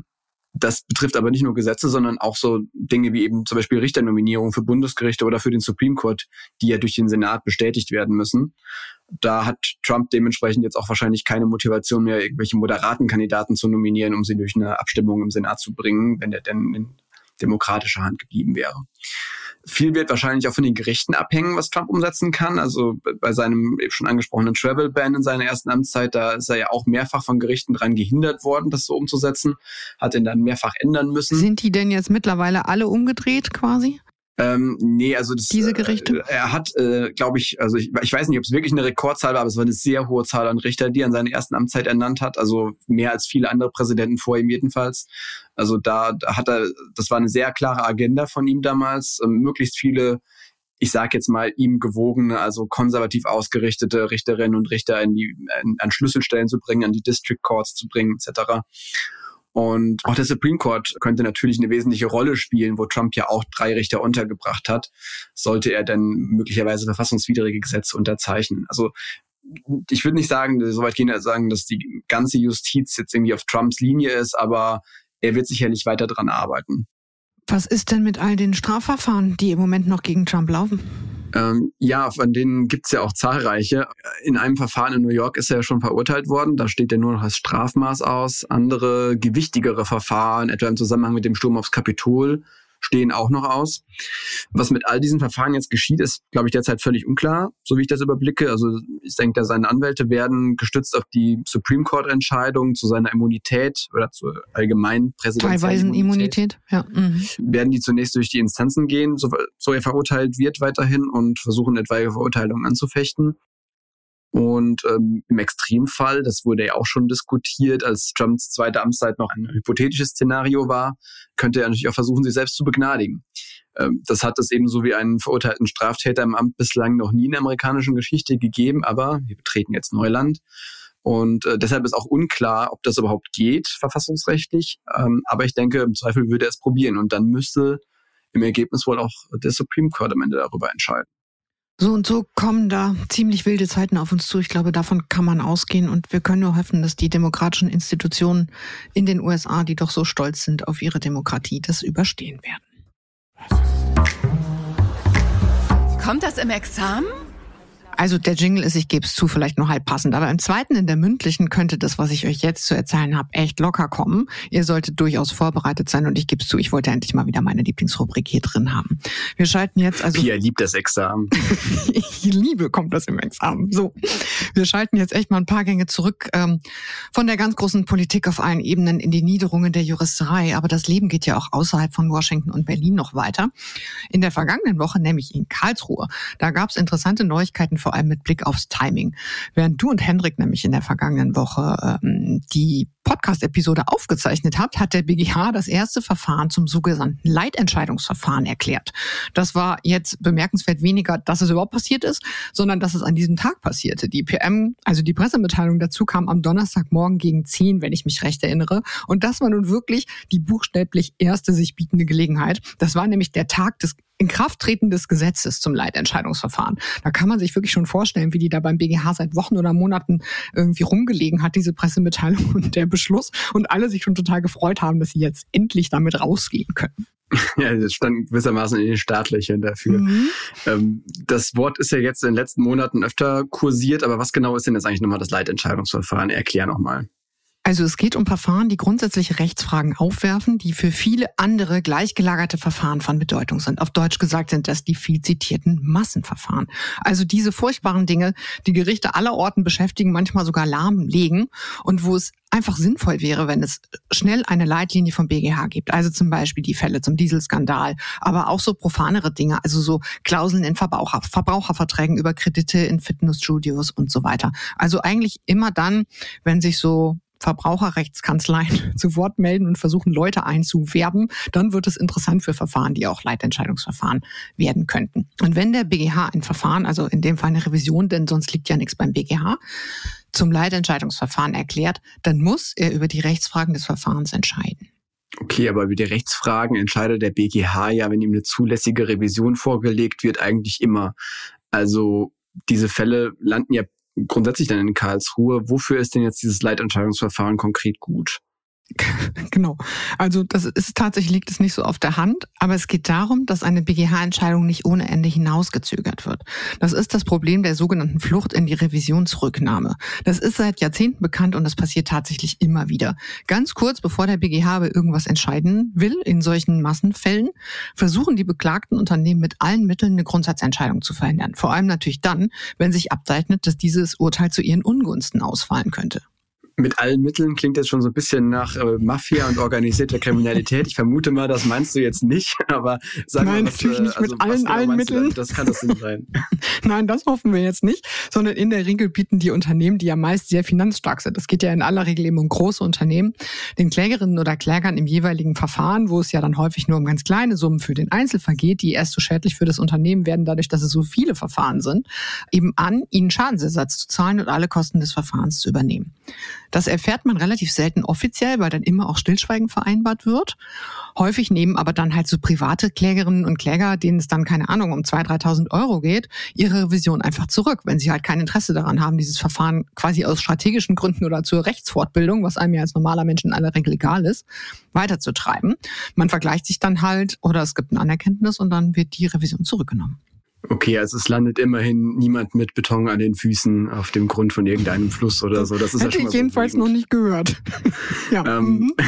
Das betrifft aber nicht nur Gesetze, sondern auch so Dinge wie eben zum Beispiel Richternominierung für Bundesgerichte oder für den Supreme Court, die ja durch den Senat bestätigt werden müssen. Da hat Trump dementsprechend jetzt auch wahrscheinlich keine Motivation mehr, irgendwelche moderaten Kandidaten zu nominieren, um sie durch eine Abstimmung im Senat zu bringen, wenn der denn in demokratischer Hand geblieben wäre. Viel wird wahrscheinlich auch von den Gerichten abhängen, was Trump umsetzen kann. Also bei seinem eben schon angesprochenen Travel-Ban in seiner ersten Amtszeit, da ist er ja auch mehrfach von Gerichten dran gehindert worden, das so umzusetzen, hat ihn dann mehrfach ändern müssen. Sind die denn jetzt mittlerweile alle umgedreht quasi? Nee, also diese Gerichte? Er hat, glaube ich, also ich weiß nicht, ob es wirklich eine Rekordzahl war, aber es war eine sehr hohe Zahl an Richter, die er in seiner ersten Amtszeit ernannt hat. Also mehr als viele andere Präsidenten vor ihm jedenfalls. Also da hat er, das war eine sehr klare Agenda von ihm damals, möglichst viele, ich sage jetzt mal, ihm gewogene, also konservativ ausgerichtete Richterinnen und Richter an Schlüsselstellen zu bringen, an die District Courts zu bringen, etc. Und auch der Supreme Court könnte natürlich eine wesentliche Rolle spielen, wo Trump ja auch 3 Richter untergebracht hat, sollte er dann möglicherweise verfassungswidrige Gesetze unterzeichnen. Also ich würde nicht so weit gehen, sagen, dass die ganze Justiz jetzt irgendwie auf Trumps Linie ist, aber er wird sicherlich weiter dran arbeiten. Was ist denn mit all den Strafverfahren, die im Moment noch gegen Trump laufen? Ja, von denen gibt's ja auch zahlreiche. In einem Verfahren in New York ist er ja schon verurteilt worden. Da steht er nur noch als Strafmaß aus. Andere, gewichtigere Verfahren, etwa im Zusammenhang mit dem Sturm aufs Kapitol, stehen auch noch aus. Was mit all diesen Verfahren jetzt geschieht, ist, glaube ich, derzeit völlig unklar, so wie ich das überblicke. Also ich denke, seine Anwälte werden gestützt auf die Supreme Court-Entscheidung zu seiner Immunität oder zur allgemeinen präsidentiellen teilweise Immunität, ja. Werden die zunächst durch die Instanzen gehen, so er verurteilt wird weiterhin und versuchen, etwaige Verurteilungen anzufechten. Und im Extremfall, das wurde ja auch schon diskutiert, als Trumps zweite Amtszeit noch ein hypothetisches Szenario war, könnte er natürlich auch versuchen, sich selbst zu begnadigen. Das hat es ebenso wie einen verurteilten Straftäter im Amt bislang noch nie in der amerikanischen Geschichte gegeben, aber wir betreten jetzt Neuland. Und deshalb ist auch unklar, ob das überhaupt geht, verfassungsrechtlich. Aber ich denke, im Zweifel würde er es probieren. Und dann müsste im Ergebnis wohl auch der Supreme Court am Ende darüber entscheiden. So und so kommen da ziemlich wilde Zeiten auf uns zu. Ich glaube, davon kann man ausgehen. Und wir können nur hoffen, dass die demokratischen Institutionen in den USA, die doch so stolz sind auf ihre Demokratie, das überstehen werden. Kommt das im Examen? Also der Jingle ist, ich gebe es zu, vielleicht nur halb passend. Aber im zweiten, in der mündlichen, könnte das, was ich euch jetzt zu erzählen habe, echt locker kommen. Ihr solltet durchaus vorbereitet sein und ich gebe es zu, ich wollte endlich mal wieder meine Lieblingsrubrik hier drin haben. Wir schalten jetzt also... Pia liebt das Examen. Ich liebe, kommt das im Examen. So, wir schalten jetzt echt mal ein paar Gänge zurück von der ganz großen Politik auf allen Ebenen in die Niederungen der Juristerei. Aber das Leben geht ja auch außerhalb von Washington und Berlin noch weiter. In der vergangenen Woche, nämlich in Karlsruhe, da gab es interessante Neuigkeiten, vor allem mit Blick aufs Timing. Während du und Hendrik nämlich in der vergangenen Woche die Podcast-Episode aufgezeichnet habt, hat der BGH das erste Verfahren zum sogenannten Leitentscheidungsverfahren erklärt. Das war jetzt bemerkenswert weniger, dass es überhaupt passiert ist, sondern dass es an diesem Tag passierte. Die PM, also die Pressemitteilung dazu, kam am Donnerstagmorgen gegen 10, wenn ich mich recht erinnere. Und das war nun wirklich die buchstäblich erste sich bietende Gelegenheit. Das war nämlich der Tag des Inkrafttreten des Gesetzes zum Leitentscheidungsverfahren. Da kann man sich wirklich schon vorstellen, wie die da beim BGH seit Wochen oder Monaten irgendwie rumgelegen hat, diese Pressemitteilung und der Beschluss, und alle sich schon total gefreut haben, dass sie jetzt endlich damit rausgehen können. Ja, das stand gewissermaßen in den Startlöchern dafür. Das Wort ist ja jetzt in den letzten Monaten öfter kursiert, aber was genau ist denn jetzt eigentlich nochmal das Leitentscheidungsverfahren? Erklär nochmal. Also es geht um Verfahren, die grundsätzliche Rechtsfragen aufwerfen, die für viele andere gleichgelagerte Verfahren von Bedeutung sind. Auf Deutsch gesagt sind das die viel zitierten Massenverfahren. Also diese furchtbaren Dinge, die Gerichte aller Orten beschäftigen, manchmal sogar lahmlegen und wo es einfach sinnvoll wäre, wenn es schnell eine Leitlinie vom BGH gibt. Also zum Beispiel die Fälle zum Dieselskandal, aber auch so profanere Dinge, also so Klauseln in Verbraucherverträgen über Kredite in Fitnessstudios und so weiter. Also eigentlich immer dann, wenn sich so Verbraucherrechtskanzleien zu Wort melden und versuchen, Leute einzuwerben, dann wird es interessant für Verfahren, die auch Leitentscheidungsverfahren werden könnten. Und wenn der BGH ein Verfahren, also in dem Fall eine Revision, denn sonst liegt ja nichts beim BGH, zum Leitentscheidungsverfahren erklärt, dann muss er über die Rechtsfragen des Verfahrens entscheiden. Okay, aber über die Rechtsfragen entscheidet der BGH ja, wenn ihm eine zulässige Revision vorgelegt wird, eigentlich immer. Also diese Fälle landen ja grundsätzlich dann in Karlsruhe. Wofür ist denn jetzt dieses Leitentscheidungsverfahren konkret gut? Genau. Also tatsächlich liegt es nicht so auf der Hand, aber es geht darum, dass eine BGH-Entscheidung nicht ohne Ende hinausgezögert wird. Das ist das Problem der sogenannten Flucht in die Revisionsrücknahme. Das ist seit Jahrzehnten bekannt und das passiert tatsächlich immer wieder. Ganz kurz bevor der BGH über irgendwas entscheiden will, in solchen Massenfällen, versuchen die beklagten Unternehmen mit allen Mitteln eine Grundsatzentscheidung zu verhindern. Vor allem natürlich dann, wenn sich abzeichnet, dass dieses Urteil zu ihren Ungunsten ausfallen könnte. Mit allen Mitteln klingt jetzt schon so ein bisschen nach Mafia und organisierter Kriminalität. Ich vermute mal, das meinst du jetzt nicht, aber sag mal, was, natürlich nicht mit allen Mitteln. Das kann das nicht sein. Nein, das hoffen wir jetzt nicht, sondern in der Regel bieten die Unternehmen, die ja meist sehr finanzstark sind, das geht ja in aller Regel eben um große Unternehmen, den Klägerinnen oder Klägern im jeweiligen Verfahren, wo es ja dann häufig nur um ganz kleine Summen für den Einzelfall geht, die erst so schädlich für das Unternehmen werden, dadurch, dass es so viele Verfahren sind, eben an, ihnen Schadensersatz zu zahlen und alle Kosten des Verfahrens zu übernehmen. Das erfährt man relativ selten offiziell, weil dann immer auch Stillschweigen vereinbart wird. Häufig nehmen aber dann halt so private Klägerinnen und Kläger, denen es dann, keine Ahnung, um 2.000, 3.000 Euro geht, ihre Revision einfach zurück, wenn sie halt kein Interesse daran haben, dieses Verfahren quasi aus strategischen Gründen oder zur Rechtsfortbildung, was einem ja als normaler Mensch in aller Regel egal ist, weiterzutreiben. Man vergleicht sich dann halt oder es gibt ein Anerkenntnis und dann wird die Revision zurückgenommen. Okay, also es landet immerhin niemand mit Beton an den Füßen auf dem Grund von irgendeinem Fluss oder so. Das ist hätte ja schon ich jedenfalls noch nicht gehört. Ja.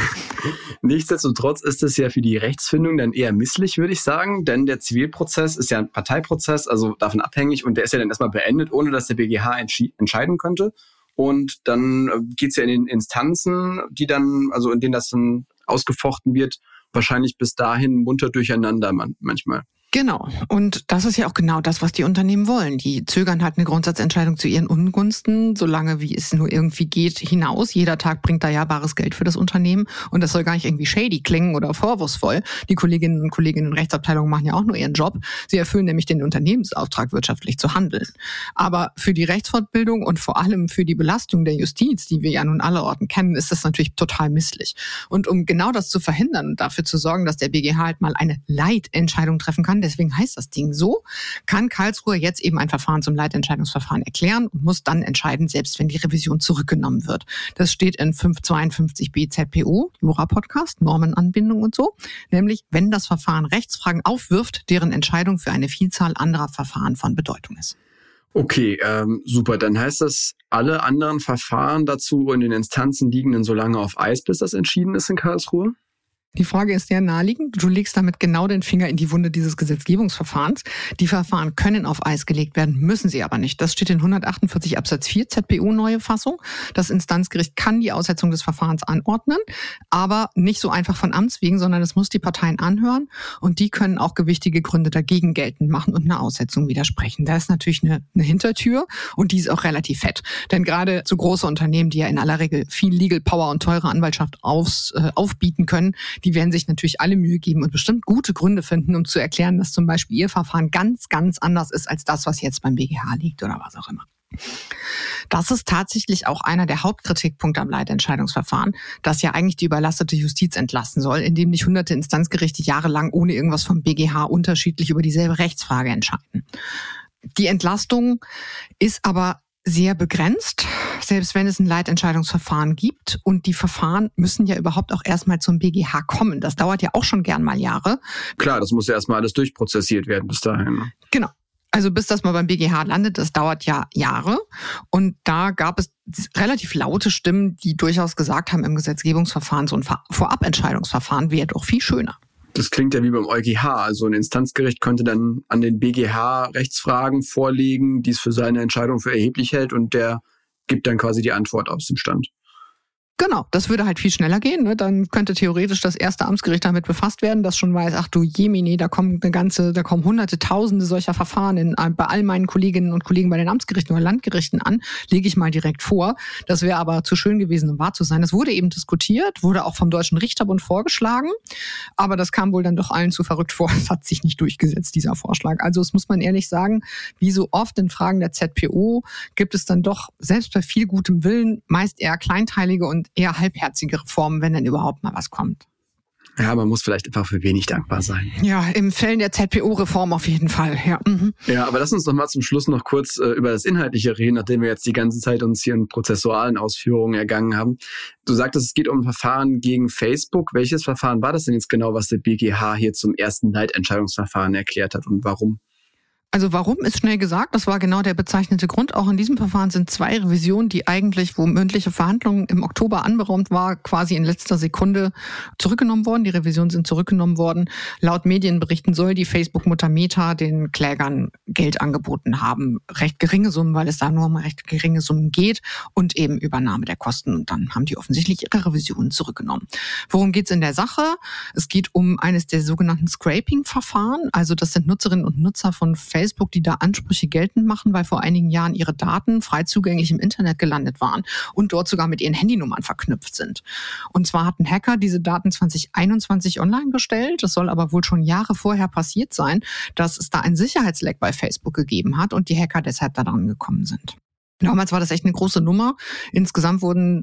Nichtsdestotrotz ist es ja für die Rechtsfindung dann eher misslich, würde ich sagen, denn der Zivilprozess ist ja ein Parteiprozess, also davon abhängig und der ist ja dann erstmal beendet, ohne dass der BGH entscheiden könnte. Und dann geht's ja in den Instanzen, die dann, also in denen das dann ausgefochten wird, wahrscheinlich bis dahin munter durcheinander manchmal. Genau. Und das ist ja auch genau das, was die Unternehmen wollen. Die zögern halt eine Grundsatzentscheidung zu ihren Ungunsten, solange wie es nur irgendwie geht, hinaus. Jeder Tag bringt da ja bares Geld für das Unternehmen. Und das soll gar nicht irgendwie shady klingen oder vorwurfsvoll. Die Kolleginnen und Kollegen in Rechtsabteilungen machen ja auch nur ihren Job. Sie erfüllen nämlich den Unternehmensauftrag, wirtschaftlich zu handeln. Aber für die Rechtsfortbildung und vor allem für die Belastung der Justiz, die wir ja nun allerorten kennen, ist das natürlich total misslich. Und um genau das zu verhindern und dafür zu sorgen, dass der BGH halt mal eine Leitentscheidung treffen kann, deswegen heißt das Ding so, kann Karlsruhe jetzt eben ein Verfahren zum Leitentscheidungsverfahren erklären und muss dann entscheiden, selbst wenn die Revision zurückgenommen wird. Das steht in 552b ZPO, Jura-Podcast, Normenanbindung und so, nämlich wenn das Verfahren Rechtsfragen aufwirft, deren Entscheidung für eine Vielzahl anderer Verfahren von Bedeutung ist. Okay, super. Dann heißt das, alle anderen Verfahren dazu in den Instanzen liegen dann so lange auf Eis, bis das entschieden ist in Karlsruhe? Die Frage ist sehr naheliegend. Du legst damit genau den Finger in die Wunde dieses Gesetzgebungsverfahrens. Die Verfahren können auf Eis gelegt werden, müssen sie aber nicht. Das steht in 148 Absatz 4 ZPO neue Fassung. Das Instanzgericht kann die Aussetzung des Verfahrens anordnen, aber nicht so einfach von Amts wegen, sondern es muss die Parteien anhören und die können auch gewichtige Gründe dagegen geltend machen und eine Aussetzung widersprechen. Da ist natürlich eine Hintertür und die ist auch relativ fett. Denn gerade so große Unternehmen, die ja in aller Regel viel Legal Power und teure Anwaltschaft aufbieten können, die werden sich natürlich alle Mühe geben und bestimmt gute Gründe finden, um zu erklären, dass zum Beispiel ihr Verfahren ganz, ganz anders ist als das, was jetzt beim BGH liegt oder was auch immer. Das ist tatsächlich auch einer der Hauptkritikpunkte am Leitentscheidungsverfahren, das ja eigentlich die überlastete Justiz entlasten soll, indem nicht hunderte Instanzgerichte jahrelang ohne irgendwas vom BGH unterschiedlich über dieselbe Rechtsfrage entscheiden. Die Entlastung ist aber sehr begrenzt, selbst wenn es ein Leitentscheidungsverfahren gibt. Und die Verfahren müssen ja überhaupt auch erstmal zum BGH kommen. Das dauert ja auch schon gern mal Jahre. Klar, das muss ja erstmal alles durchprozessiert werden bis dahin. Genau. Also bis das mal beim BGH landet, das dauert ja Jahre. Und da gab es relativ laute Stimmen, die durchaus gesagt haben, im Gesetzgebungsverfahren so ein Vorabentscheidungsverfahren wäre doch viel schöner. Das klingt ja wie beim EuGH. Also ein Instanzgericht könnte dann an den BGH Rechtsfragen vorlegen, die es für seine Entscheidung für erheblich hält und der gibt dann quasi die Antwort aus dem Stand. Genau, das würde halt viel schneller gehen. Ne? Dann könnte theoretisch das erste Amtsgericht damit befasst werden, das schon weiß, ach du Jemine, da kommen hunderte, tausende solcher Verfahren bei all meinen Kolleginnen und Kollegen bei den Amtsgerichten oder Landgerichten an, lege ich mal direkt vor. Das wäre aber zu schön gewesen, um wahr zu sein. Das wurde eben diskutiert, wurde auch vom Deutschen Richterbund vorgeschlagen, aber das kam wohl dann doch allen zu verrückt vor. Es hat sich nicht durchgesetzt, dieser Vorschlag. Also es muss man ehrlich sagen, wie so oft in Fragen der ZPO gibt es dann doch, selbst bei viel gutem Willen, meist eher kleinteilige und eher halbherzige Reformen, wenn dann überhaupt mal was kommt. Ja, man muss vielleicht einfach für wenig dankbar sein. Ja, im Fällen der ZPO-Reform auf jeden Fall, ja. Ja, aber lass uns doch mal zum Schluss noch kurz über das Inhaltliche reden, nachdem wir jetzt die ganze Zeit uns hier in prozessualen Ausführungen ergangen haben. Du sagtest, es geht um ein Verfahren gegen Facebook. Welches Verfahren war das denn jetzt genau, was der BGH hier zum ersten Leitentscheidungsverfahren erklärt hat und warum? Also warum ist schnell gesagt, das war genau der bezeichnete Grund. Auch in diesem Verfahren sind 2 Revisionen, die eigentlich, wo mündliche Verhandlungen im Oktober anberaumt war, quasi in letzter Sekunde zurückgenommen worden. Die Revisionen sind zurückgenommen worden. Laut Medienberichten soll die Facebook-Mutter Meta den Klägern Geld angeboten haben. Recht geringe Summen, weil es da nur um recht geringe Summen geht und eben Übernahme der Kosten. Und dann haben die offensichtlich ihre Revisionen zurückgenommen. Worum geht's in der Sache? Es geht um eines der sogenannten Scraping-Verfahren. Also das sind Nutzerinnen und Nutzer von Facebook, die da Ansprüche geltend machen, weil vor einigen Jahren ihre Daten frei zugänglich im Internet gelandet waren und dort sogar mit ihren Handynummern verknüpft sind. Und zwar hat ein Hacker diese Daten 2021 online gestellt. Das soll aber wohl schon Jahre vorher passiert sein, dass es da ein Sicherheitsleck bei Facebook gegeben hat und die Hacker deshalb da dran gekommen sind. Damals war das echt eine große Nummer. Insgesamt wurden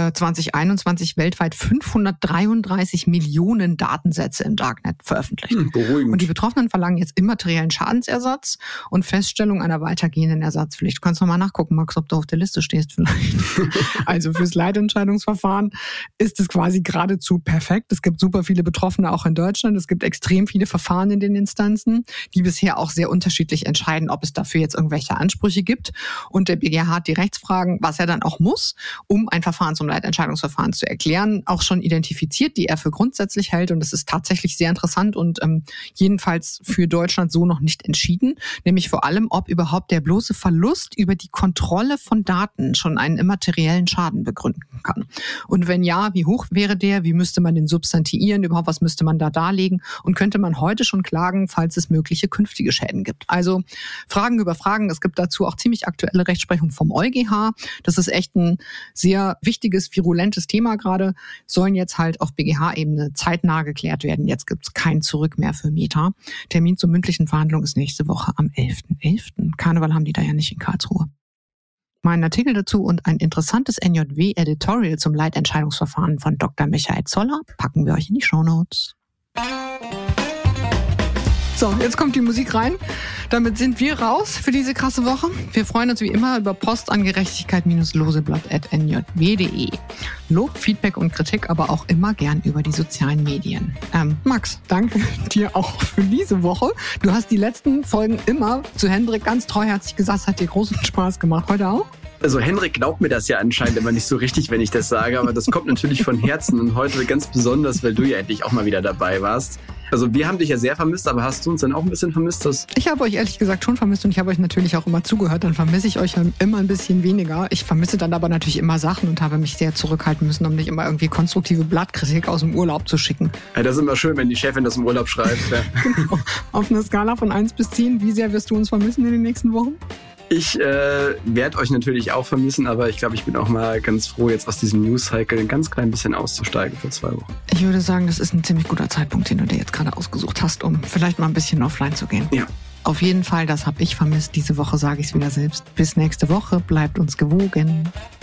2021 weltweit 533 Millionen Datensätze im Darknet veröffentlicht. Beruhigend. Und die Betroffenen verlangen jetzt immateriellen Schadensersatz und Feststellung einer weitergehenden Ersatzpflicht. Du kannst noch mal nachgucken, Max, ob du auf der Liste stehst vielleicht. Also fürs Leitentscheidungsverfahren ist es quasi geradezu perfekt. Es gibt super viele Betroffene auch in Deutschland. Es gibt extrem viele Verfahren in den Instanzen, die bisher auch sehr unterschiedlich entscheiden, ob es dafür jetzt irgendwelche Ansprüche gibt. Und der BGH hat die Rechtsfragen, was er dann auch muss, um ein Verfahren zum Leitentscheidungsverfahren zu erklären, auch schon identifiziert, die er für grundsätzlich hält. Und das ist tatsächlich sehr interessant und jedenfalls für Deutschland so noch nicht entschieden. Nämlich vor allem, ob überhaupt der bloße Verlust über die Kontrolle von Daten schon einen immateriellen Schaden begründen kann. Und wenn ja, wie hoch wäre der? Wie müsste man den substantiieren? Überhaupt, was müsste man da darlegen? Und könnte man heute schon klagen, falls es mögliche künftige Schäden gibt? Also Fragen über Fragen. Es gibt dazu auch ziemlich aktuelle Rechtsprechung vom EuGH. Das ist echt ein sehr wichtiges, virulentes Thema gerade, sollen jetzt halt auf BGH-Ebene zeitnah geklärt werden. Jetzt gibt es kein Zurück mehr für Meta. Termin zur mündlichen Verhandlung ist nächste Woche am 11.11. Karneval haben die da ja nicht in Karlsruhe. Meinen Artikel dazu und ein interessantes NJW-Editorial zum Leitentscheidungsverfahren von Dr. Michael Zoller packen wir euch in die Shownotes. So, jetzt kommt die Musik rein. Damit sind wir raus für diese krasse Woche. Wir freuen uns wie immer über Post an gerechtigkeit-loseblatt@njw.de. Lob, Feedback und Kritik aber auch immer gern über die sozialen Medien. Max, danke dir auch für diese Woche. Du hast die letzten Folgen immer zu Hendrik ganz treuherzig gesagt, es hat dir großen Spaß gemacht. Heute auch? Also Hendrik glaubt mir das ja anscheinend immer nicht so richtig, wenn ich das sage, aber das kommt natürlich von Herzen und heute ganz besonders, weil du ja endlich auch mal wieder dabei warst. Also wir haben dich ja sehr vermisst, aber hast du uns dann auch ein bisschen vermisst? Ich habe euch ehrlich gesagt schon vermisst und ich habe euch natürlich auch immer zugehört. Dann vermisse ich euch immer ein bisschen weniger. Ich vermisse dann aber natürlich immer Sachen und habe mich sehr zurückhalten müssen, um nicht immer irgendwie konstruktive Blattkritik aus dem Urlaub zu schicken. Ja, das ist immer schön, wenn die Chefin das im Urlaub schreibt. Ja. Genau. Auf einer Skala von 1 bis 10, wie sehr wirst du uns vermissen in den nächsten Wochen? Ich werde euch natürlich auch vermissen, aber ich glaube, ich bin auch mal ganz froh, jetzt aus diesem News-Cycle ein ganz klein bisschen auszusteigen für 2 Wochen. Ich würde sagen, das ist ein ziemlich guter Zeitpunkt, den du dir jetzt gerade ausgesucht hast, um vielleicht mal ein bisschen offline zu gehen. Ja. Auf jeden Fall, das habe ich vermisst. Diese Woche sage ich es wieder selbst. Bis nächste Woche, bleibt uns gewogen.